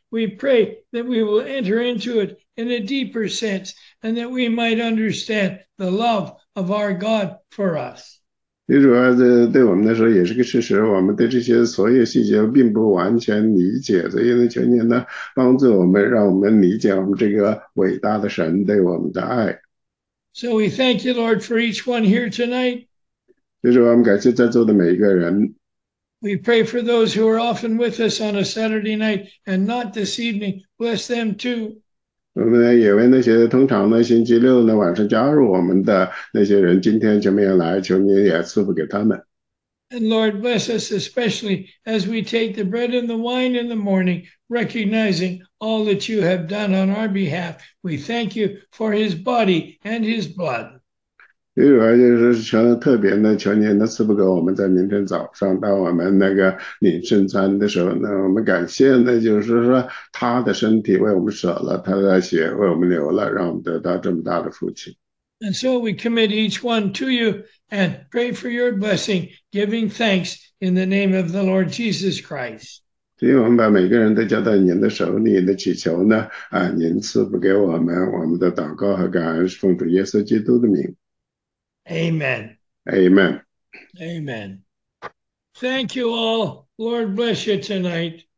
we pray that we will enter into it in a deeper sense and that we might understand the love of our God for us. 女主啊，这对我们来说也是个事实，我们对这些所有细节并不完全理解，所以呢，求您呢帮助我们，让我们理解我们这个伟大的神对我们的爱。 So we thank you, Lord, for each one here tonight. 女主啊，我们感谢在座的每一个人。 We pray for those who are often with us on a Saturday night and not this evening. Bless them too. 我们呢也为那些通常呢星期六呢晚上加入我们的那些人，今天就没有来，求你也赐福给他们。 And Lord, bless us especially as we take the bread and the wine in the morning, recognizing all that you have done on our behalf. We thank you for his body and his blood. 女主啊，就是求特别的求您的赐福给我们，在明天早上当我们那个领圣餐的时候呢，我们感谢呢，就是说他的身体为我们舍了，他的血为我们流了，让我们得到这么大的福气。 And so we commit each one to you and pray for your blessing, giving thanks in the name of the Lord Jesus Christ. 所以我们把每个人都交到您的手里的祈求呢，啊，您赐福给我们，我们的祷告和感恩是奉主耶稣基督的名。 Amen. Amen. Amen. Thank you all. Lord bless you tonight.